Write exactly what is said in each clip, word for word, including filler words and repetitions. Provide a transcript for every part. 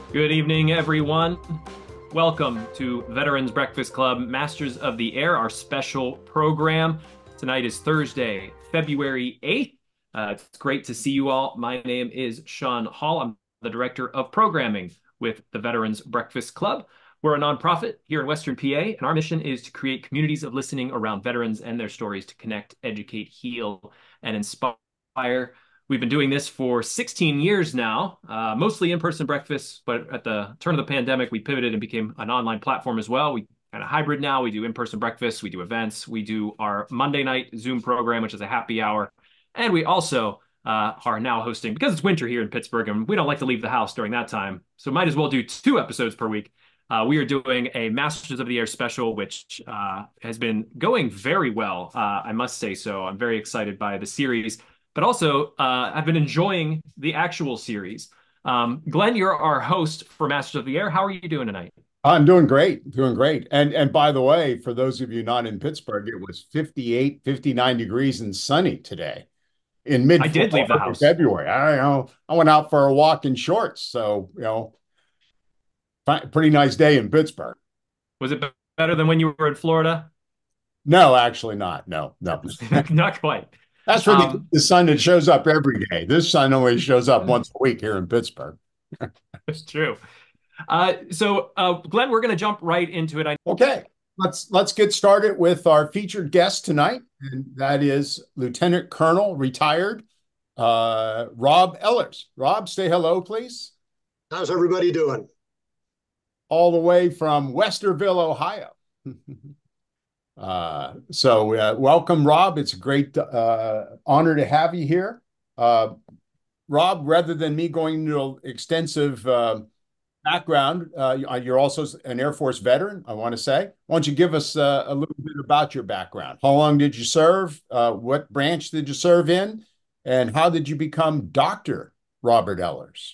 Good evening, everyone. Welcome to Veterans Breakfast Club Masters of the Air, our special program. Tonight is Thursday, February eighth. Uh, it's great to see you all. My name is Sean Hall. I'm the Director of Programming with the Veterans Breakfast Club. We're a nonprofit here in Western P A, and our mission is to create communities of listening around veterans and their stories to connect, educate, heal, and inspire. We've been doing this for sixteen years now, uh, mostly in-person breakfasts, but at the turn of the pandemic, we pivoted and became an online platform as well. We kind of hybrid now. We do in-person breakfasts, we do events, we do our Monday night Zoom program, which is a happy hour, and we also uh, are now hosting, because it's winter here in Pittsburgh, and we don't like to leave the house during that time, so might as well do two episodes per week. Uh, we are doing a Masters of the Air special, which uh, has been going very well, uh, I must say so. I'm very excited by the series, but also uh, I've been enjoying the actual series. Um, Glenn, you're our host for Masters of the Air. How are you doing tonight? I'm doing great, doing great. And and by the way, for those of you not in Pittsburgh, it was fifty-eight, fifty-nine degrees and sunny today in I mid did leave the house. February. I don't know. I went out for a walk in shorts, so you know, fi- pretty nice day in Pittsburgh. Was it better than when you were in Florida? No, actually not. No, no. Not quite. That's for the, Um, the sun that shows up every day. This sun only shows up once a week here in Pittsburgh. it's true. Uh, so, uh, Glenn, we're going to jump right into it. I Okay, let's let's get started with our featured guest tonight, and that is Lieutenant Colonel retired uh, Rob Ellers. Rob, say hello, please. How's everybody doing? All the way from Westerville, Ohio. uh, so, uh, welcome, Rob. It's a great uh, honor to have you here. Uh, Rob, rather than me going into an extensive uh, background, uh, you're also an Air Force veteran, I want to say. Why don't you give us uh, a little bit about your background? How long did you serve? Uh, what branch did you serve in? And how did you become Doctor Robert Ellers?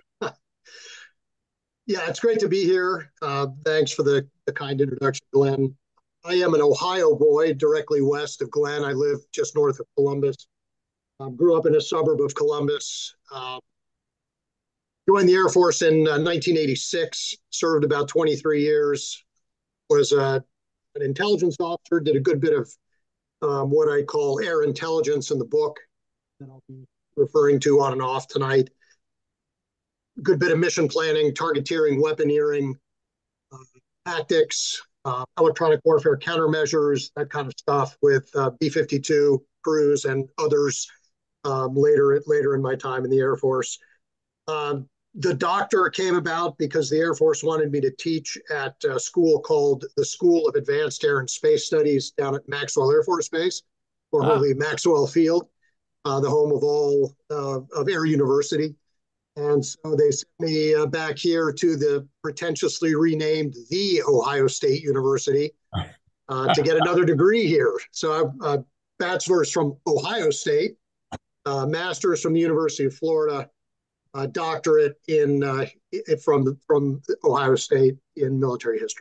Yeah, it's great to be here. Uh, thanks for the, the kind introduction, Glenn. I am an Ohio boy, directly west of Glenn. I live just north of Columbus. Um, grew up in a suburb of Columbus. Uh, joined the Air Force in uh, nineteen eighty-six, served about twenty-three years, was uh, an intelligence officer, did a good bit of um, what I call air intelligence in the book that I'll be referring to on and off tonight. Good bit of mission planning, targeteering, weaponeering, uh, tactics, uh, electronic warfare countermeasures, that kind of stuff with uh, B fifty-two crews and others um, later later in my time in the Air Force. Um, the doctor came about because the Air Force wanted me to teach at a school called the School of Advanced Air and Space Studies down at Maxwell Air Force Base, Ah, formerly Maxwell Field, uh, the home of all uh, of Air University. And so they sent me uh, back here to the pretentiously renamed The Ohio State University uh, to get another degree here. So I have a bachelor's from Ohio State, a master's from the University of Florida, a doctorate in uh, from from Ohio State in military history.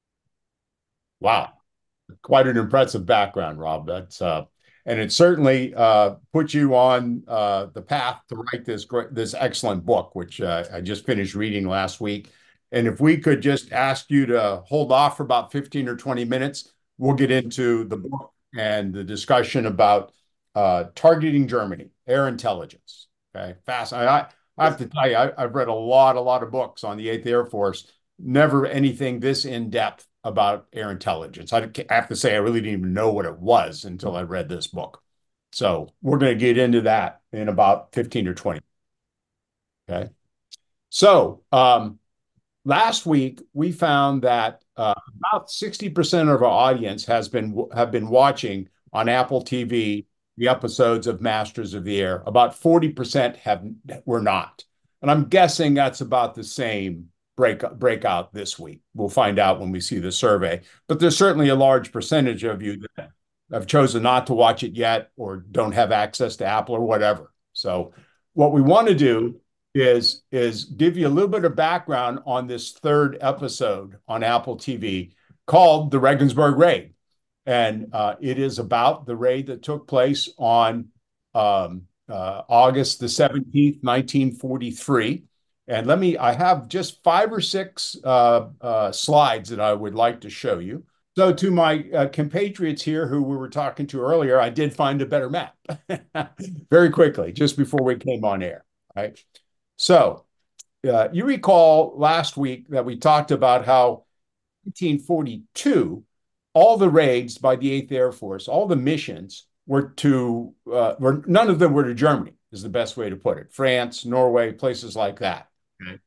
wow. Quite an impressive background, Rob. That's uh, and it certainly uh, put you on uh, the path to write this great, this excellent book, which uh, I just finished reading last week. And if we could just ask you to hold off for about fifteen or twenty minutes, we'll get into the book and the discussion about uh, targeting Germany, air intelligence. Okay, fast. I, I have to tell you, I, I've read a lot, a lot of books on the Eighth Air Force. Never anything this in depth about air intelligence. I have to say, I really didn't even know what it was until I read this book. So we're going to get into that in about fifteen or twenty. Okay. So um, last week we found that uh, about sixty percent of our audience has been have been watching on Apple T V the episodes of Masters of the Air. About forty percent have were not. And I'm guessing that's about the same break breakout this week. We'll find out when we see the survey. But there's certainly a large percentage of you that have chosen not to watch it yet or don't have access to Apple or whatever. So what we want to do is is give you a little bit of background on this third episode on Apple T V called the Regensburg Raid. And uh, it is about the raid that took place on um, uh, August the seventeenth, nineteen forty-three. And let me, I have just five or six uh, uh, slides that I would like to show you. So to my uh, compatriots here who we were talking to earlier, I did find a better map very quickly, just before we came on air, right? So uh, you recall last week that we talked about how nineteen forty-two, all the raids by the eighth Air Force, all the missions were to, uh, were, none of them were to Germany, is the best way to put it. France, Norway, places like that. Okay.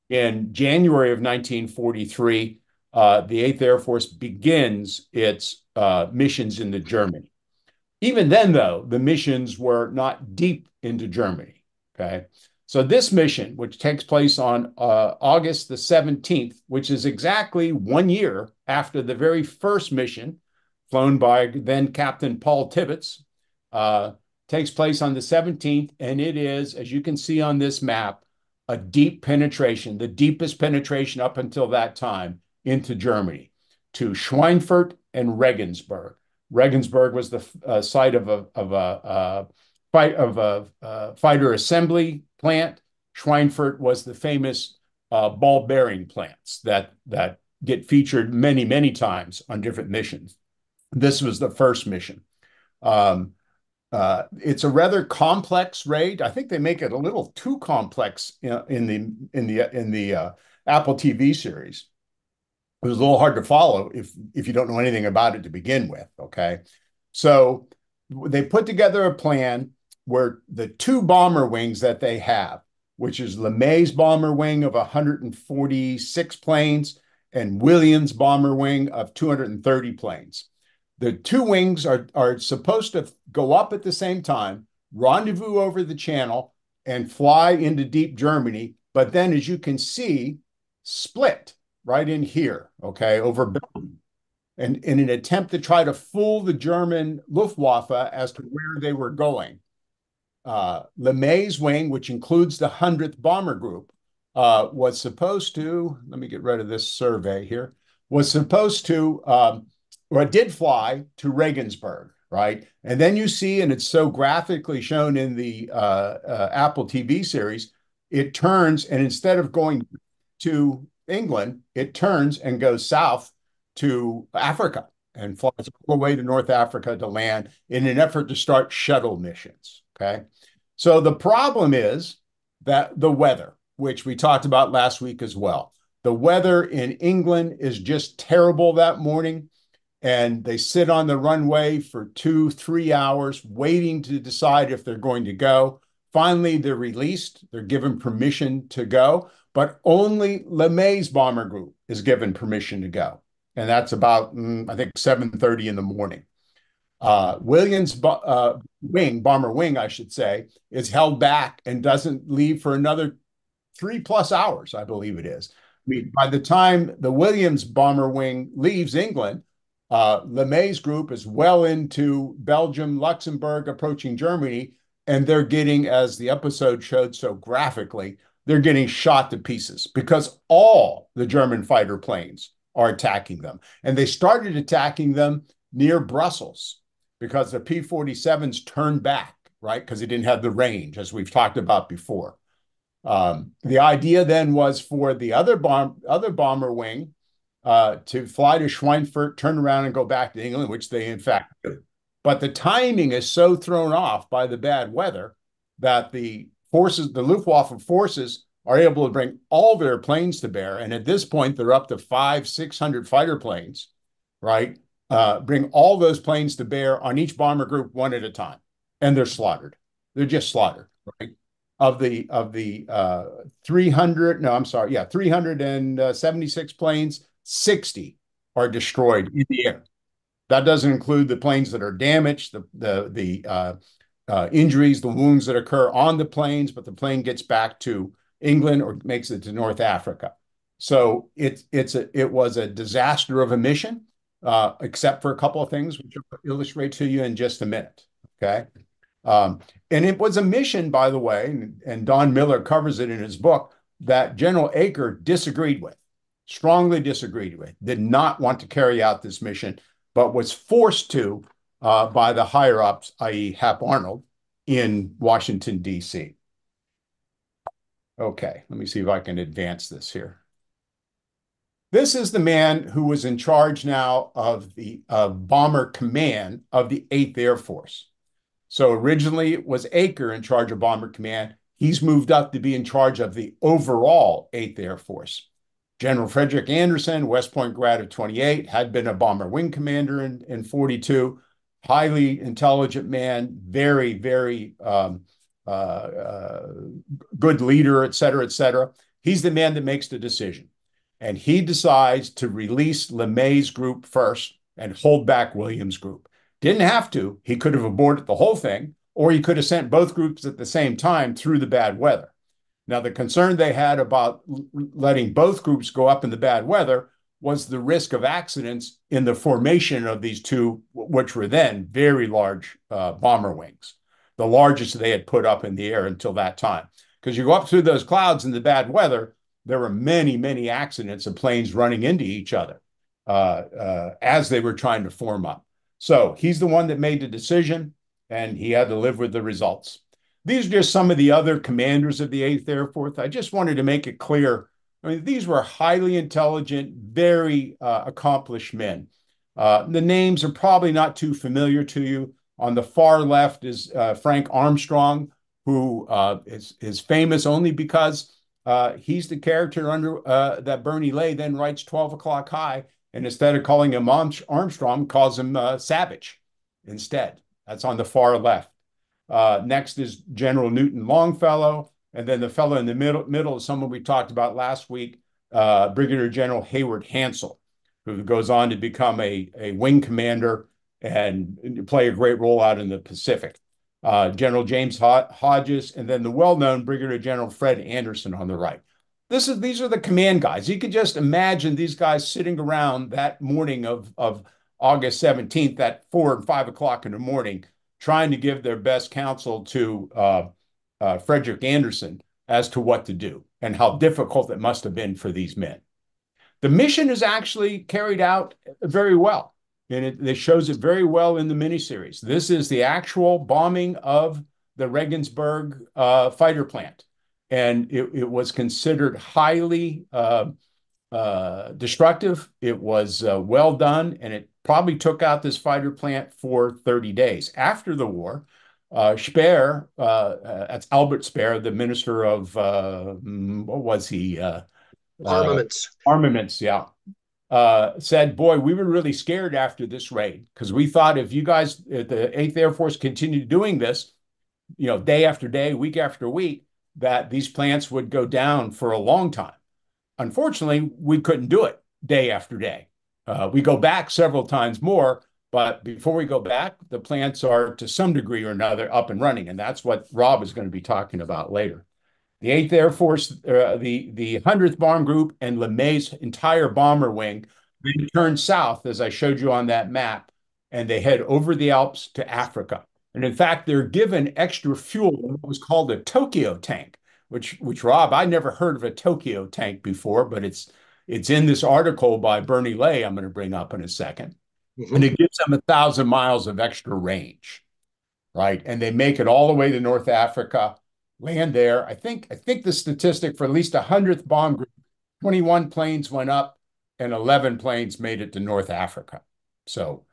In January of nineteen forty-three, uh, the eighth Air Force begins its uh, missions into Germany. Even then, though, the missions were not deep into Germany. Okay. So this mission, which takes place on uh, August the seventeenth, which is exactly one year after the very first mission, flown by then Captain Paul Tibbets, uh, takes place on the seventeenth, and it is, as you can see on this map, a deep penetration, the deepest penetration up until that time into Germany, to Schweinfurt and Regensburg. Regensburg was the uh, site of a, of a uh, fight of a uh, fighter assembly plant. Schweinfurt was the famous uh, ball bearing plants that that get featured many, many times on different missions. This was the first mission. Um, uh, it's a rather complex raid. I think they make it a little too complex in, in the in the in the uh, Apple T V series. It was a little hard to follow if if you don't know anything about it to begin with. Okay, so they put together a plan where the two bomber wings that they have, which is LeMay's bomber wing of one hundred forty-six planes and Williams bomber wing of two hundred thirty planes. The two wings are, are supposed to go up at the same time, rendezvous over the channel, and fly into deep Germany. But then, as you can see, split right in here, okay, over Belgium, and in an attempt to try to fool the German Luftwaffe as to where they were going. Uh, LeMay's wing, which includes the hundredth Bomber Group, uh, was supposed to, let me get rid of this survey here, was supposed to, um, or it did fly to Regensburg, right? And then you see, and it's so graphically shown in the uh, uh, Apple T V series, it turns, and instead of going to England, it turns and goes south to Africa and flies all the way to North Africa to land in an effort to start shuttle missions, okay? So the problem is that the weather, which we talked about last week as well, the weather in England is just terrible that morning, and they sit on the runway for two, three hours waiting to decide if they're going to go. Finally, they're released. They're given permission to go, but only LeMay's bomber group is given permission to go. And that's about, mm, I think, seven thirty in the morning. Uh, Williams' uh, wing, bomber wing, I should say, is held back and doesn't leave for another three plus hours, I believe it is. I mean, by the time the Williams bomber wing leaves England, uh, LeMay's group is well into Belgium, Luxembourg, approaching Germany, and they're getting, as the episode showed so graphically, they're getting shot to pieces because all the German fighter planes are attacking them. And they started attacking them near Brussels because the P forty-sevens turned back, right? Because they didn't have the range, as we've talked about before. Um, the idea then was for the other bomb, other bomber wing uh, to fly to Schweinfurt, turn around and go back to England, which they in fact did. But the timing is so thrown off by the bad weather that the forces, the Luftwaffe forces, are able to bring all their planes to bear. And at this point, they're up to five, six hundred fighter planes, right? Uh, bring all those planes to bear on each bomber group one at a time. And they're slaughtered. They're just slaughtered, right? Of the, of the uh, three hundred, no, I'm sorry, yeah, three hundred seventy-six planes, sixty are destroyed in the air. That doesn't include the planes that are damaged, the, the, the uh, uh, injuries, the wounds that occur on the planes, but the plane gets back to England or makes it to North Africa. So it, it's a, it was a disaster of a mission, uh, except for a couple of things, which I'll illustrate to you in just a minute, okay? Um, and it was a mission, by the way, and, and Don Miller covers it in his book, that General Eaker disagreed with, strongly disagreed with, did not want to carry out this mission, but was forced to uh, by the higher-ups, that is. Hap Arnold, in Washington, D C Okay, let me see if I can advance this here. This is the man who was in charge now of the uh, Bomber Command of the eighth Air Force. So originally it was Aker in charge of Bomber Command. He's moved up to be in charge of the overall eighth Air Force. General Frederick Anderson, West Point grad of twenty-eight, had been a bomber wing commander in, in forty-two, highly intelligent man, very, very um, uh, uh, good leader, et cetera, et cetera. He's the man that makes the decision. And he decides to release LeMay's group first and hold back Williams' group. Didn't have to. He could have aborted the whole thing, or he could have sent both groups at the same time through the bad weather. Now, the concern they had about letting both groups go up in the bad weather was the risk of accidents in the formation of these two, which were then very large uh, bomber wings, the largest they had put up in the air until that time. Because you go up through those clouds in the bad weather, there were many, many accidents of planes running into each other uh, uh, as they were trying to form up. So he's the one that made the decision, and he had to live with the results. These are just some of the other commanders of the eighth Air Force. I just wanted to make it clear. I mean, these were highly intelligent, very uh, accomplished men. Uh, the names are probably not too familiar to you. On the far left is uh, Frank Armstrong, who uh, is, is famous only because uh, he's the character under uh, that Bernie Lay then writes twelve o'clock high, and instead of calling him Armstrong, calls him uh, Savage instead. That's on the far left. Uh, next is General Newton Longfellow, and then the fellow in the middle, middle is someone we talked about last week, uh, Brigadier General Hayward Hansell, who goes on to become a, a wing commander and play a great role out in the Pacific. Uh, General James Hodges, and then the well-known Brigadier General Fred Anderson on the right. This is, these are the command guys. You could just imagine these guys sitting around that morning of, of August seventeenth at four and five o'clock in the morning, trying to give their best counsel to uh, uh, Frederick Anderson as to what to do and how difficult it must have been for these men. The mission is actually carried out very well, and it, it shows it very well in the miniseries. This is the actual bombing of the Regensburg uh, fighter plant, and it, it was considered highly uh, uh, destructive. It was uh, well done, and it probably took out this fighter plant for thirty days. After the war, uh, Speer, uh, that's Albert Speer, the minister of, uh, what was he? Uh, Armaments. Uh, armaments, yeah. Uh, said, boy, we were really scared after this raid because we thought if you guys, if the eighth Air Force continued doing this, you know, day after day, week after week, that these plants would go down for a long time. Unfortunately, we couldn't do it day after day. Uh, we go back several times more, but before we go back, the plants are to some degree or another up and running, and that's what Rob is going to be talking about later. The eighth Air Force, uh, the, the one hundredth Bomb Group and LeMay's entire bomber wing, they turn south, as I showed you on that map, and they head over the Alps to Africa. And in fact, they're given extra fuel in what was called a Tokyo tank, which, which Rob, I never heard of a Tokyo tank before, but it's It's in this article by Bernie Lay I'm going to bring up in a second. Mm-hmm. And it gives them a thousand miles of extra range, right? And they make it all the way to North Africa, land there. I think I think the statistic for at least a hundredth bomb group, twenty-one planes went up and eleven planes made it to North Africa. So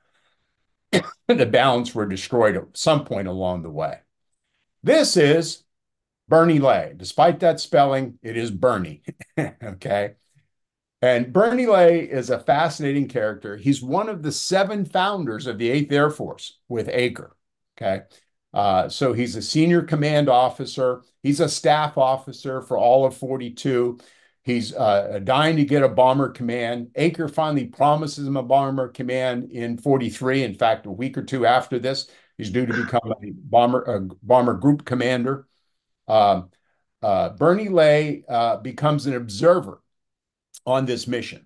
the balance were destroyed at some point along the way. This is Bernie Lay. Despite that spelling, it is Bernie, okay? And Bernie Lay is a fascinating character. He's one of the seven founders of the eighth Air Force with Aker, okay? Uh, so he's a senior command officer. He's a staff officer for all of forty-two. He's uh, dying to get a bomber command. Aker finally promises him a bomber command in forty-three. In fact, a week or two after this, he's due to become a bomber, a bomber group commander. Uh, uh, Bernie Lay uh, becomes an observer on this mission.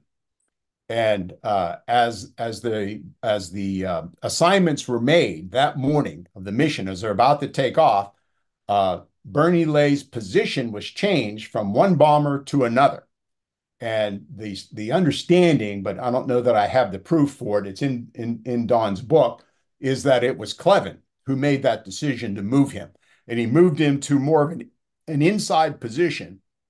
And uh, as, as the, as the uh, assignments were made that morning of the mission, as they're about to take off, uh, Bernie Lay's position was changed from one bomber to another. And the, the understanding, but I don't know that I have the proof for it, it's in, in, in Don's book, is that it was Clevin who made that decision to move him. And he moved him to more of an, an inside position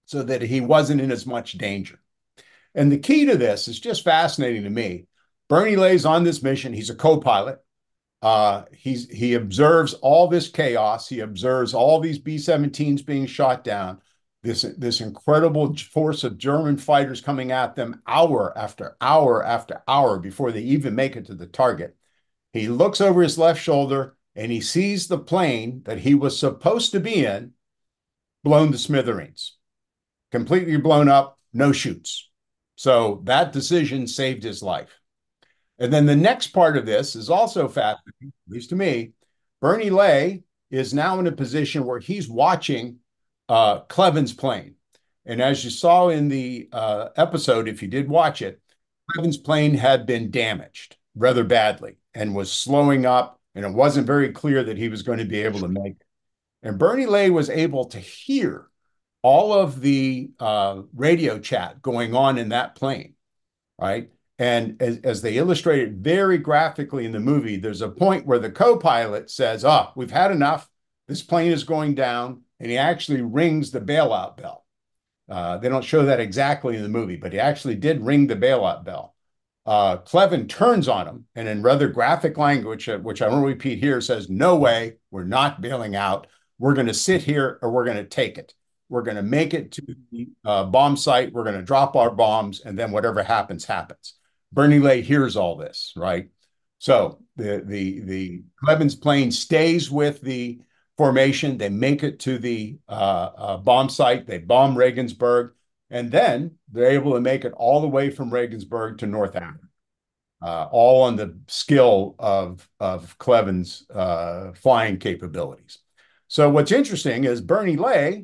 so that he wasn't in as much danger. And the key to this is just fascinating to me. Bernie Lay's on this mission. He's a co-pilot. Uh, he's he observes all this chaos. He observes all these B seventeens being shot down. This this incredible force of German fighters coming at them hour after hour after hour before they even make it to the target. He looks over his left shoulder and he sees the plane that he was supposed to be in blown to smithereens, completely blown up, no shoots. So that decision saved his life. And then the next part of this is also fascinating, at least to me. Bernie Lay is now in a position where he's watching uh, Cleven's plane. And as you saw in the uh, episode, if you did watch it, Cleven's plane had been damaged rather badly and was slowing up, and it wasn't very clear that he was going to be able to make it. And Bernie Lay was able to hear all of the uh, radio chat going on in that plane, right? And as, as they illustrated very graphically in the movie, there's a point where the co-pilot says, oh, we've had enough. This plane is going down. And he actually rings the bailout bell. Uh, they don't show that exactly in the movie, but he actually did ring the bailout bell. Uh, Cleven turns on him and in rather graphic language, uh, which I won't repeat here, says, no way, we're not bailing out. We're going to sit here or we're going to take it. We're going to make it to the uh, bomb site. We're going to drop our bombs, and then whatever happens, happens. Bernie Lay hears all this, right? So the the the Cleven's plane stays with the formation. They make it to the uh, uh, bomb site. They bomb Regensburg, and then they're able to make it all the way from Regensburg to North Africa, uh, all on the skill of of Cleven's uh, flying capabilities. So what's interesting is Bernie Lay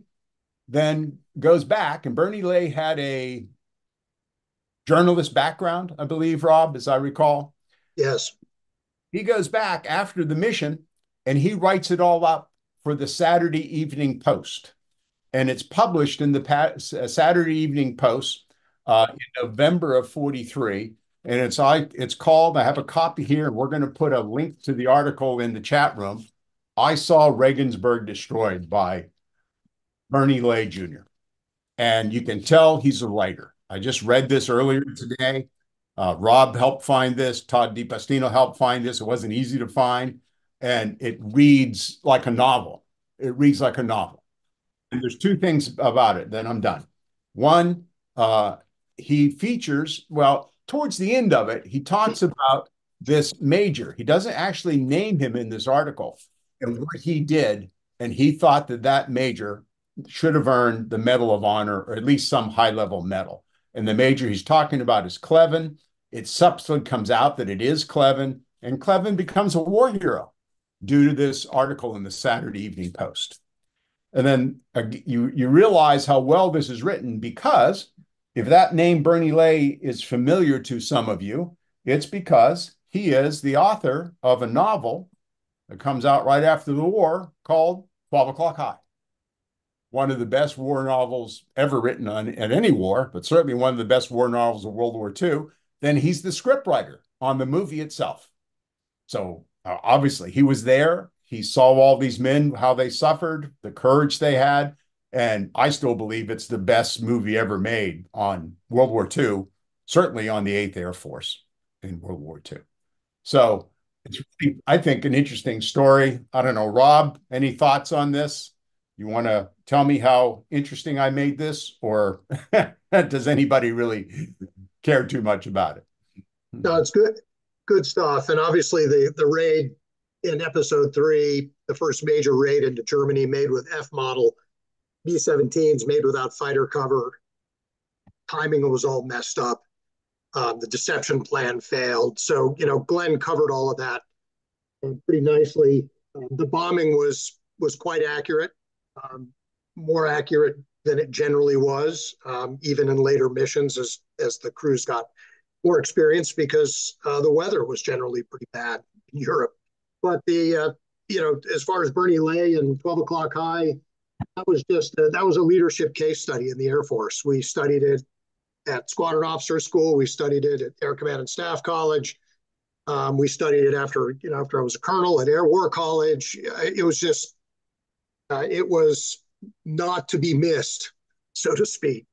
then goes back, and Bernie Lay had a journalist background, I believe, Rob, as I recall. Yes. He goes back after the mission and he writes it all up for the Saturday Evening Post. And it's published in the Saturday Evening Post uh, in November of forty-three. And it's, I, it's called, I have a copy here, and we're going to put a link to the article in the chat room. I Saw Regensburg Destroyed by Bernie Lay Junior And you can tell he's a writer. I just read this earlier today. Uh, Rob helped find this. Todd DiPastino helped find this. It wasn't easy to find. And it reads like a novel. It reads like a novel. And there's two things about it, then I'm done. One, uh, he features, well, towards the end of it, he talks about this major. He doesn't actually name him in this article and what he did. And he thought that that major should have earned the Medal of Honor, or at least some high-level medal. And the major he's talking about is Cleven. It subsequently comes out that it is Cleven, and Cleven becomes a war hero due to this article in the Saturday Evening Post. And then uh, you, you realize how well this is written, because if that name Bernie Lay is familiar to some of you, it's because he is the author of a novel that comes out right after the war called twelve o'clock High. One of the best war novels ever written on at any war, but certainly one of the best war novels of World War Two. Then he's the scriptwriter on the movie itself. So uh, obviously he was there. He saw all these men, how they suffered, the courage they had. And I still believe it's the best movie ever made on World War Two, certainly on the eighth Air Force in World War Two. So it's, I think, an interesting story. I don't know, Rob, any thoughts on this? You want to tell me how interesting I made this, or does anybody really care too much about it? No, it's good, good stuff. And obviously the, the raid in episode three, the first major raid into Germany made with F model B seventeens, made without fighter cover. Timing was all messed up. Um, the deception plan failed. So, you know, Glenn covered all of that pretty nicely. Um, the bombing was was quite accurate. Um, more accurate than it generally was, um, even in later missions as as the crews got more experience, because uh, the weather was generally pretty bad in Europe. But the uh, you know, as far as Bernie Lay and twelve o'clock High, that was just a, that was a leadership case study in the Air Force. We studied it at Squadron Officer School. We studied it at Air Command and Staff College. Um, we studied it after you know after I was a colonel at Air War College. It was just. Uh, it was not to be missed so to speak.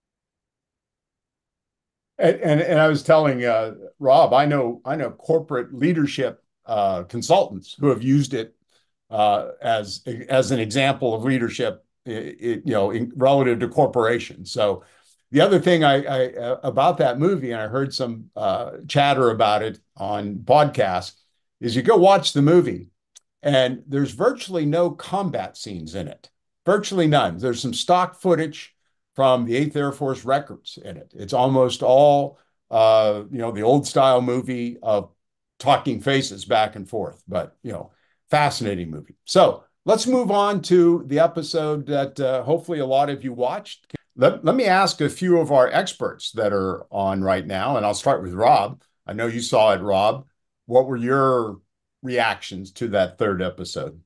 And, and and I was telling uh, Rob, I know I know corporate leadership uh, consultants who have used it uh, as as an example of leadership, it, you know, in, relative to corporations. So the other thing I, I uh, about that movie, and I heard some uh, chatter about it on podcasts, is you go watch the movie, and there's virtually no combat scenes in it, virtually none. There's some stock footage from the eighth Air Force records in it. It's almost all, uh, you know, the old style movie of talking faces back and forth, but, you know, fascinating movie. So let's move on to the episode that uh, hopefully a lot of you watched. Let, let me ask a few of our experts that are on right now, and I'll start with Rob. I know you saw it, Rob. What were your reactions to that third episode?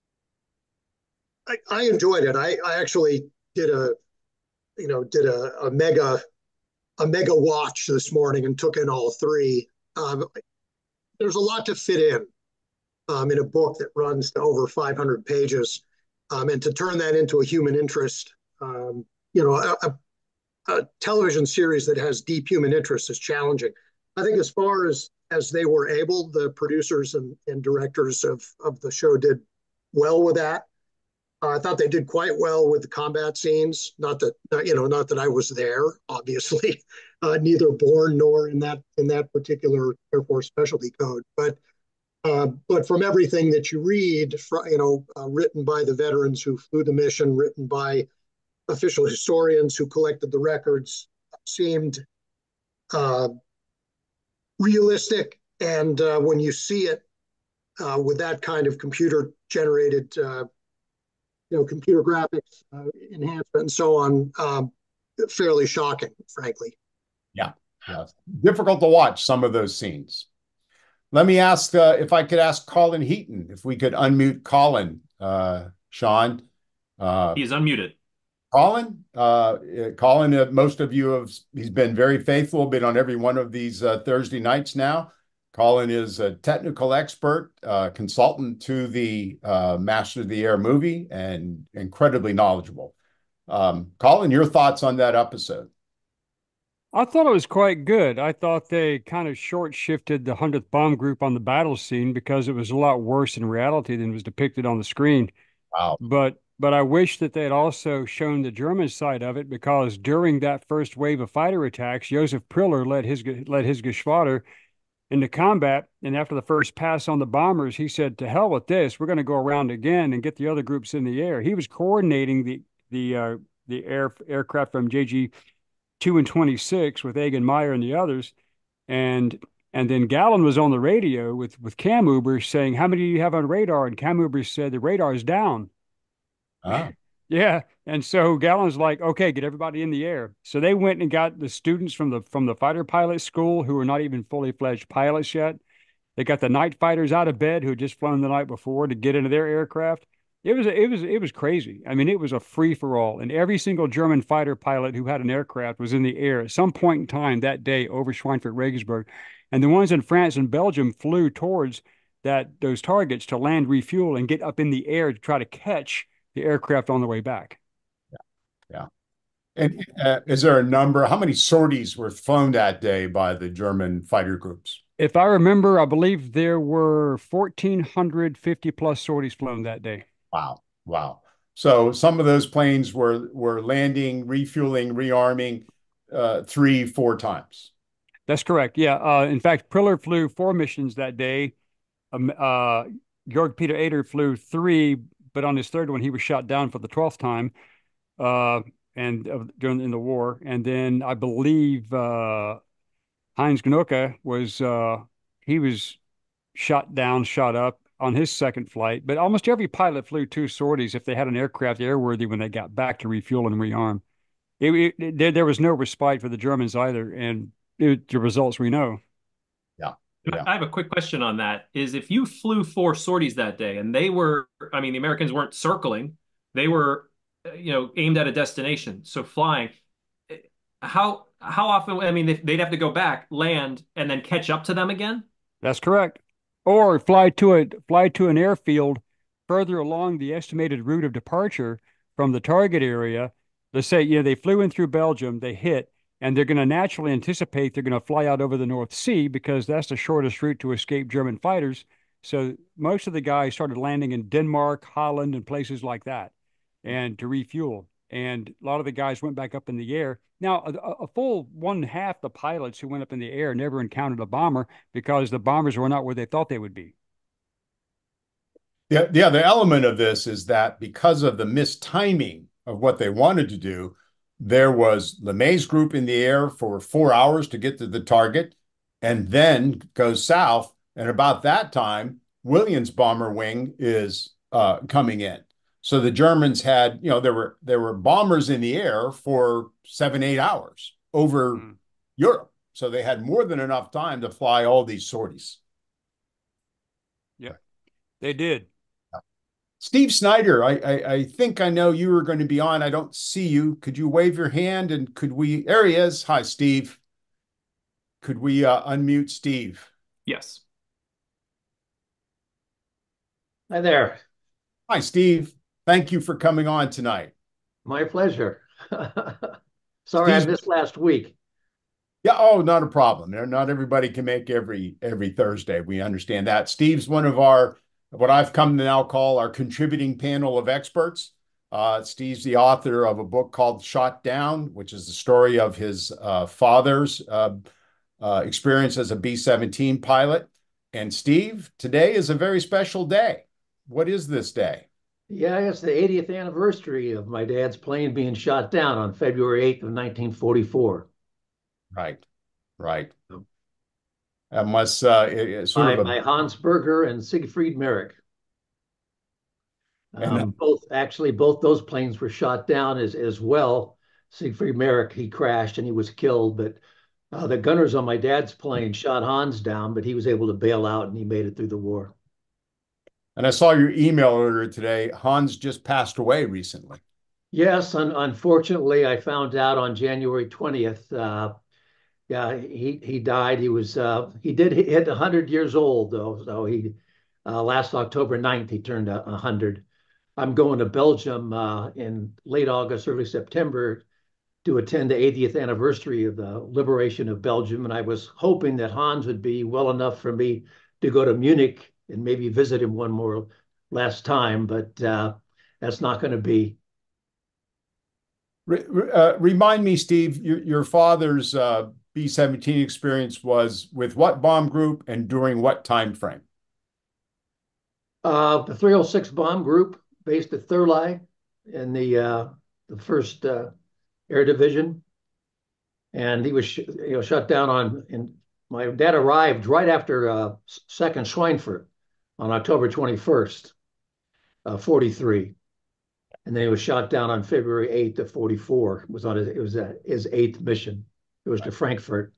I, I enjoyed it. I, I actually did a, you know, did a, a mega, a mega watch this morning and took in all three. Um, there's a lot to fit in um, in a book that runs to over five hundred pages, um, and to turn that into a human interest, um, you know, a, a television series that has deep human interest is challenging. I think as far as as they were able, the producers and, and directors of of the show did well with that. Uh, I thought they did quite well with the combat scenes. Not that not, you know, not that I was there, obviously, uh, neither born nor in that in that particular Air Force specialty code. But uh, but from everything that you read, you know, uh, written by the veterans who flew the mission, written by official historians who collected the records, seemed uh, realistic. And uh, when you see it uh, with that kind of computer generated, uh, you know, computer graphics uh, enhancement and so on, um, fairly shocking, frankly. Yeah, yeah. Difficult to watch some of those scenes. Let me ask uh, if I could ask Colin Heaton, if we could unmute Colin, uh, Sean. Uh, He's unmuted. Colin, uh, Colin, uh, most of you have, he's been very faithful, been on every one of these uh, Thursday nights now. Colin is a technical expert, uh, consultant to the uh, Master of the Air movie, and incredibly knowledgeable. Um, Colin, your thoughts on that episode? I thought it was quite good. I thought they kind of short shifted the hundredth Bomb Group on the battle scene because it was a lot worse in reality than was depicted on the screen. Wow. But but I wish that they had also shown the German side of it, because during that first wave of fighter attacks, Josef Priller led his led his Geschwader into combat, and after the first pass on the bombers, he said, "To hell with this! We're going to go around again and get the other groups in the air." He was coordinating the the uh, the air aircraft from J G two and twenty-six with Egan Meyer and the others, and and then Gallen was on the radio with with Kamhuber saying, "How many do you have on radar?" And Kamhuber said, "The radar is down." Ah. Yeah. And so Gallen's like, "Okay, get everybody in the air." So they went and got the students from the from the fighter pilot school who were not even fully fledged pilots yet. They got the night fighters out of bed who had just flown the night before to get into their aircraft. It was it was it was crazy. I mean, it was a free for all, and every single German fighter pilot who had an aircraft was in the air at some point in time that day over Schweinfurt Regensburg, and the ones in France and Belgium flew towards that those targets to land, refuel, and get up in the air to try to catch the aircraft on the way back. Yeah, yeah. And uh, is there a number? How many sorties were flown that day by the German fighter groups? If I remember, I believe there were one thousand four hundred fifty plus sorties flown that day. Wow. Wow. So some of those planes were were landing, refueling, rearming uh, three, four times. That's correct. Yeah. Uh, in fact, Priller flew four missions that day. Um, uh, Georg Peter Ader flew three, but on his third one, he was shot down for the twelfth time uh, and uh, during in the war. And then I believe uh, Heinz Gnocca was, uh, he was shot down, shot up on his second flight. But almost every pilot flew two sorties if they had an aircraft airworthy when they got back to refuel and rearm. It, it, it, there, there was no respite for the Germans either, and it, the results we know. Yeah. Yeah. I have a quick question on that. Is if you flew four sorties that day and they were, I mean, the Americans weren't circling, they were, you know, aimed at a destination. So flying, how how often, I mean, they'd have to go back, land, and then catch up to them again? That's correct. Or fly to a fly to an airfield further along the estimated route of departure from the target area let's say, you know, they flew in through Belgium, they hit, and they're going to naturally anticipate they're going to fly out over the North Sea because that's the shortest route to escape German fighters. So most of the guys started landing in Denmark, Holland, and places like that, and to refuel. And a lot of the guys went back up in the air. Now, a, a full one half the pilots who went up in the air never encountered a bomber because the bombers were not where they thought they would be. The, the other element of this is that because of the mistiming of what they wanted to do, there was LeMay's group in the air for four hours to get to the target and then goes south. And about that time, Williams' bomber wing is uh, coming in. So the Germans had, you know, there were there were bombers in the air for seven, eight hours over mm. Europe. So they had more than enough time to fly all these sorties. Yeah, they did. Steve Snyder, I, I, I think I know you were going to be on. I don't see you. Could you wave your hand and could we, there he is. Hi, Steve. Could we uh, unmute Steve? Yes. Hi there. Hi, Steve. Thank you for coming on tonight. My pleasure. Sorry, Steve's... I missed last week. Yeah, oh, not a problem. Not everybody can make every every Thursday. We understand that. Steve's one of our, what I've come to now call our contributing panel of experts. Uh, Steve's the author of a book called Shot Down, which is the story of his uh, father's uh, uh, experience as a B seventeen pilot. And Steve, today is a very special day. What is this day? Yeah, it's the eightieth anniversary of my dad's plane being shot down on February eighth of nineteen forty-four. Right, right. That must uh, it, it sort by, of a... by Hans Berger and Siegfried Merrick. Um, and, uh, both actually, both those planes were shot down as as well. Siegfried Merrick, he crashed and he was killed, but uh, the gunners on my dad's plane shot Hans down, but he was able to bail out and he made it through the war. And I saw your email earlier today. Hans just passed away recently. Yes, un unfortunately, I found out on January twentieth. Uh, yeah, he he died. He was uh, he did hit one hundred years old though. So he uh, last October ninth he turned one hundred. I'm going to Belgium uh, in late August, early September to attend the eightieth anniversary of the liberation of Belgium, and I was hoping that Hans would be well enough for me to go to Munich and maybe visit him one more last time, but uh, that's not going to be. Uh, remind me, Steve, your, your father's uh, B seventeen experience was with what bomb group and during what time frame? Uh, the three oh six bomb group based at Thurley in the uh, the first uh, Air Division, and he was you know shut down on. And my dad arrived right after uh, Second Schweinfurt on October twenty-first, uh, forty-three. And then he was shot down on February eighth of forty-four. It was on his, it was a, his eighth mission. It was to Frankfurt.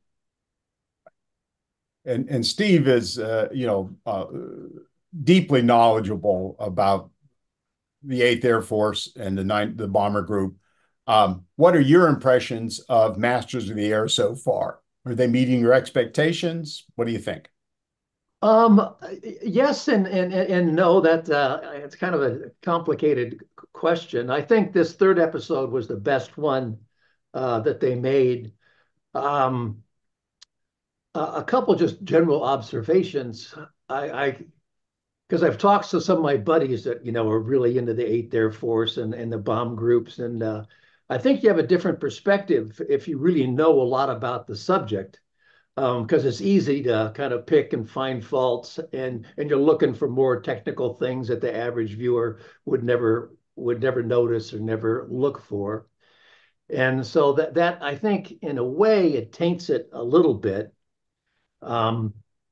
And and Steve is, uh, you know, uh, deeply knowledgeable about the eighth Air Force and the ninth, the bomber group. Um, what are your impressions of Masters of the Air so far? Are they meeting your expectations? What do you think? Um, yes and and and no. That uh, it's kind of a complicated question. I think this third episode was the best one uh, that they made. Um, a, a couple just general observations. I, I because I've talked to some of my buddies that you know are really into the eighth Air Force and and the bomb groups, and uh, I think you have a different perspective if you really know a lot about the subject. Because um, it's easy to kind of pick and find faults, and and you're looking for more technical things that the average viewer would never would never notice or never look for, and so that that I think in a way it taints it a little bit. Um,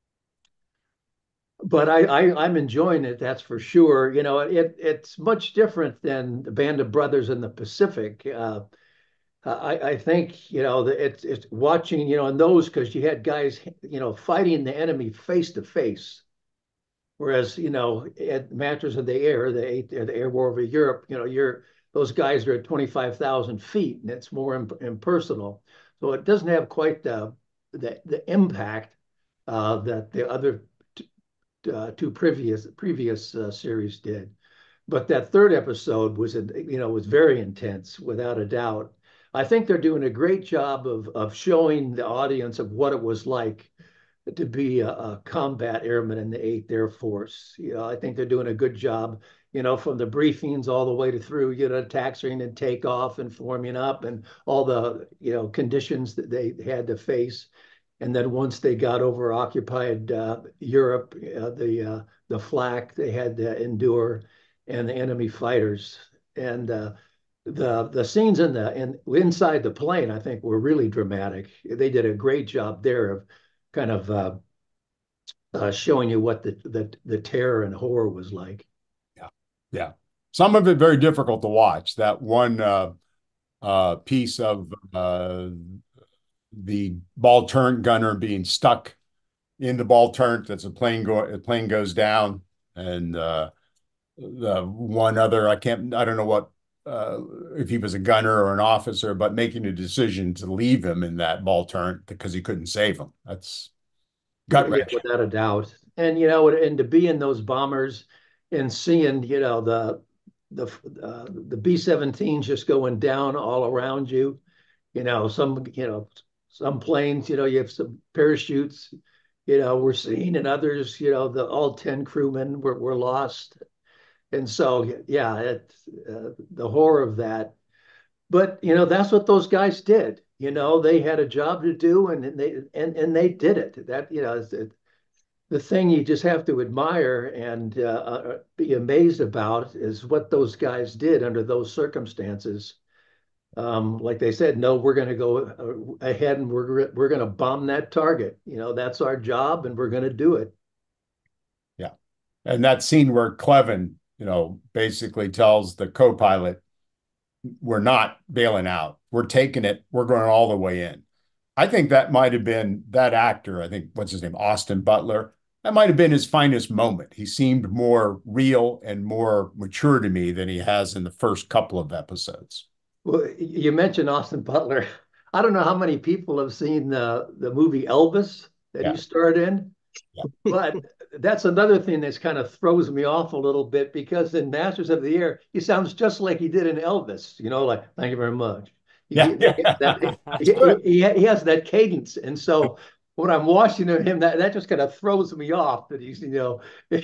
but I, I I'm enjoying it, that's for sure. You know, it it's much different than the Band of Brothers in the Pacific. Uh, I, I think, you know, it's, it's watching, you know, in those, because you had guys, you know, fighting the enemy face to face. Whereas, you know, at Masters of the Air, the eighth, the Air War over Europe, you know, you're those guys are at twenty-five thousand feet and it's more imp impersonal. So it doesn't have quite the, the, the impact uh, that the other uh, two previous, previous uh, series did. But that third episode was, you know, was very intense, without a doubt. I think they're doing a great job of of showing the audience of what it was like to be a, a combat airman in the Eighth Air Force. You know, I think they're doing a good job, you know, from the briefings all the way to through, you know, taxiing and takeoff and forming up and all the, you know, conditions that they had to face. And then once they got over occupied uh, Europe, uh, the uh, the flak they had to endure, and the enemy fighters, and uh, the the scenes in the in inside the plane, I think, were really dramatic. They did a great job there of kind of uh, uh, showing you what the, the the terror and horror was like. Yeah, yeah. Some of it very difficult to watch. That one uh, uh, piece of uh, the ball turret gunner being stuck in the ball turret as a plane go a plane goes down, and uh, the one other I can't I don't know what uh, if he was a gunner or an officer, but making a decision to leave him in that ball turret because he couldn't save him. That's gut Yeah, wrenching. without a doubt. And you know, and to be in those bombers and seeing, you know, the the uh, the B seventeens just going down all around you. You know, some you know some planes, you know, you have some parachutes, you know, we're seeing, and others, you know, the all ten crewmen were were lost. And so, yeah, it, uh, the horror of that. But you know, that's what those guys did. You know, they had a job to do, and they and and they did it. That you know, the, the thing you just have to admire and uh, uh, be amazed about is what those guys did under those circumstances. Um, like they said, no, we're going to go ahead and we're we're going to bomb that target. You know, that's our job, and we're going to do it. Yeah. And that scene where Cleven, you know, basically tells the co-pilot, we're not bailing out. We're taking it. We're going all the way in. I think that might have been that actor. I think, what's his name? Austin Butler. That might have been his finest moment. He seemed more real and more mature to me than he has in the first couple of episodes. Well, you mentioned Austin Butler. I don't know how many people have seen the the movie Elvis that Yeah. he starred in, Yeah. but that's another thing that's kind of throws me off a little bit, because in Masters of the Air, he sounds just like he did in Elvis. You know, like "Thank you very much." He, Yeah. he, Yeah. that, That's he, good. he, he has that cadence, and so when I'm watching him, that that just kind of throws me off that he's, you know,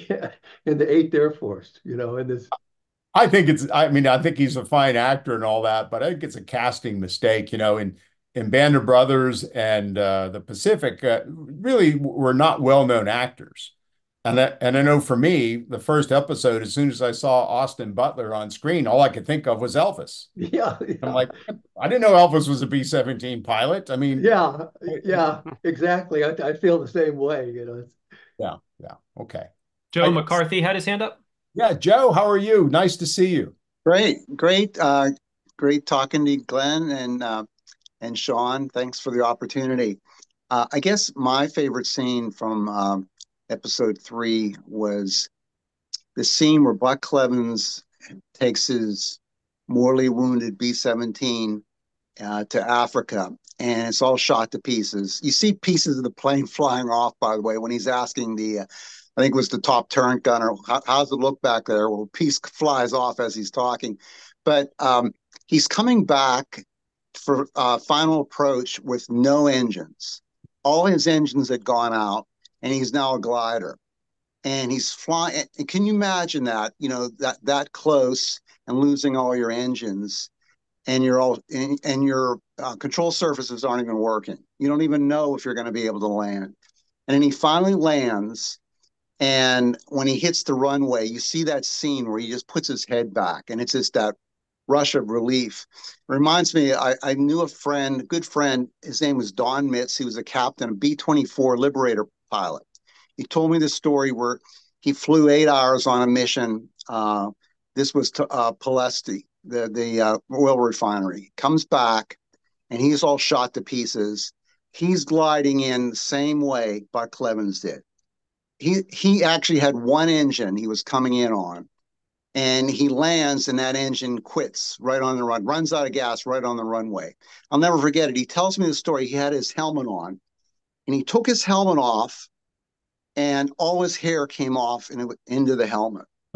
in the Eighth Air Force. You know, in this. I think it's, I mean, I think he's a fine actor and all that, but I think it's a casting mistake, you know, in, in Band of Brothers and uh, the Pacific, uh, really were not well-known actors. And that, and I know for me, the first episode, as soon as I saw Austin Butler on screen, all I could think of was Elvis. Yeah, I'm yeah. like, I didn't know Elvis was a B seventeen pilot. I mean, Yeah, yeah, exactly. I, I feel the same way, you know. yeah, yeah. Okay. Joe I, McCarthy had his hand up. yeah, Joe, how are you? Nice to see you. Great, great, uh, great talking to you, Glenn and uh, and Sean. Thanks for the opportunity. Uh, I guess my favorite scene from um, episode three was the scene where Buck Clevens takes his mortally wounded B seventeen uh, to Africa, and it's all shot to pieces. You see pieces of the plane flying off, by the way, when he's asking the, uh, I think it was the top turret gunner, how, how's it look back there? Well, a piece flies off as he's talking. But um, he's coming back for uh, final approach with no engines. All his engines had gone out, and he's now a glider. And he's flying. And can you imagine that, you know, that that close and losing all your engines, and you're all and, and your uh, control surfaces aren't even working. You don't even know if you're going to be able to land. And then he finally lands, and when he hits the runway, you see that scene where he just puts his head back, and it's just that rush of relief. It reminds me, I, I knew a friend, a good friend. His name was Don Mitz. He was a captain, a B twenty-four Liberator pilot. He told me this story where he flew eight hours on a mission. Uh, this was to uh, Palesti, the, the uh, oil refinery. Comes back, and he's all shot to pieces. He's gliding in the same way Buck Clevens did. He, he actually had one engine he was coming in on, and he lands, and that engine quits right on the run, runs out of gas right on the runway. I'll never forget it. He tells me the story. He had his helmet on, and he took his helmet off, and all his hair came off and into the helmet. Oh,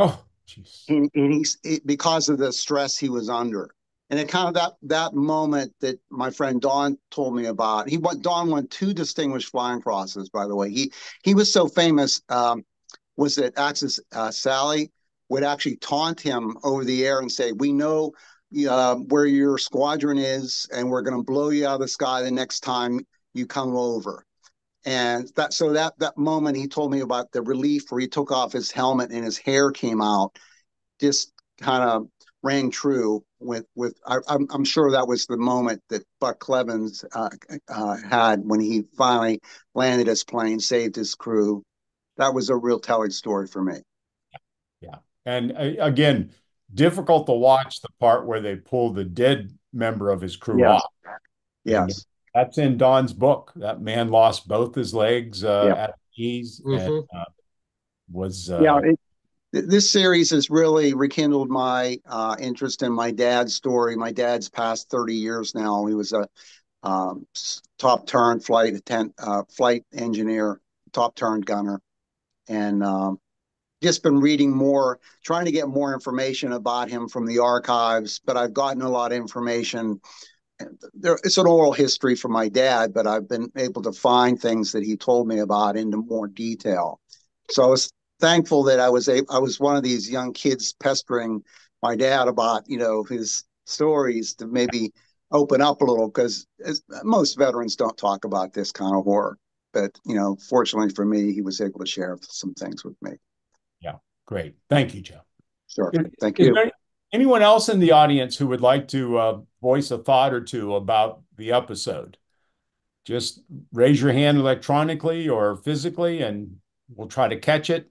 Jeez. and, and he's it, because of the stress he was under. And it kind of that that moment that my friend Don told me about. He won, Don won two distinguished flying crosses, by the way. He he was so famous. Um, was that Axis uh, Sally would actually taunt him over the air and say, "We know uh, where your squadron is, and we're going to blow you out of the sky the next time you come over." And that so that that moment he told me about the relief where he took off his helmet and his hair came out, just kind of rang true with with I, I'm I'm sure that was the moment that Buck Clevens uh, uh, had when he finally landed his plane, saved his crew. That was a real telling story for me. Yeah, and uh, again, difficult to watch the part where they pull the dead member of his crew Yes. off. And Yes. that's in Don's book. That man lost both his legs uh, Yeah. at the knees Mhm. and uh, was uh, Yeah. It, this series has really rekindled my uh, interest in my dad's story. My dad's passed thirty years now. He was a um, top turn flight attend, uh, flight engineer, top turn gunner, and um, just been reading more, trying to get more information about him from the archives. But I've gotten a lot of information. There, it's an oral history from my dad, but I've been able to find things that he told me about into more detail. So I was thankful that I was a, I was one of these young kids pestering my dad about, you know, his stories to maybe open up a little, because most veterans don't talk about this kind of horror. But, you know, fortunately for me, he was able to share some things with me. Yeah, great. Thank you, Joe. Sure. Is, Thank is you. there anyone else in the audience who would like to uh, voice a thought or two about the episode? Just raise your hand electronically or physically, and we'll try to catch it.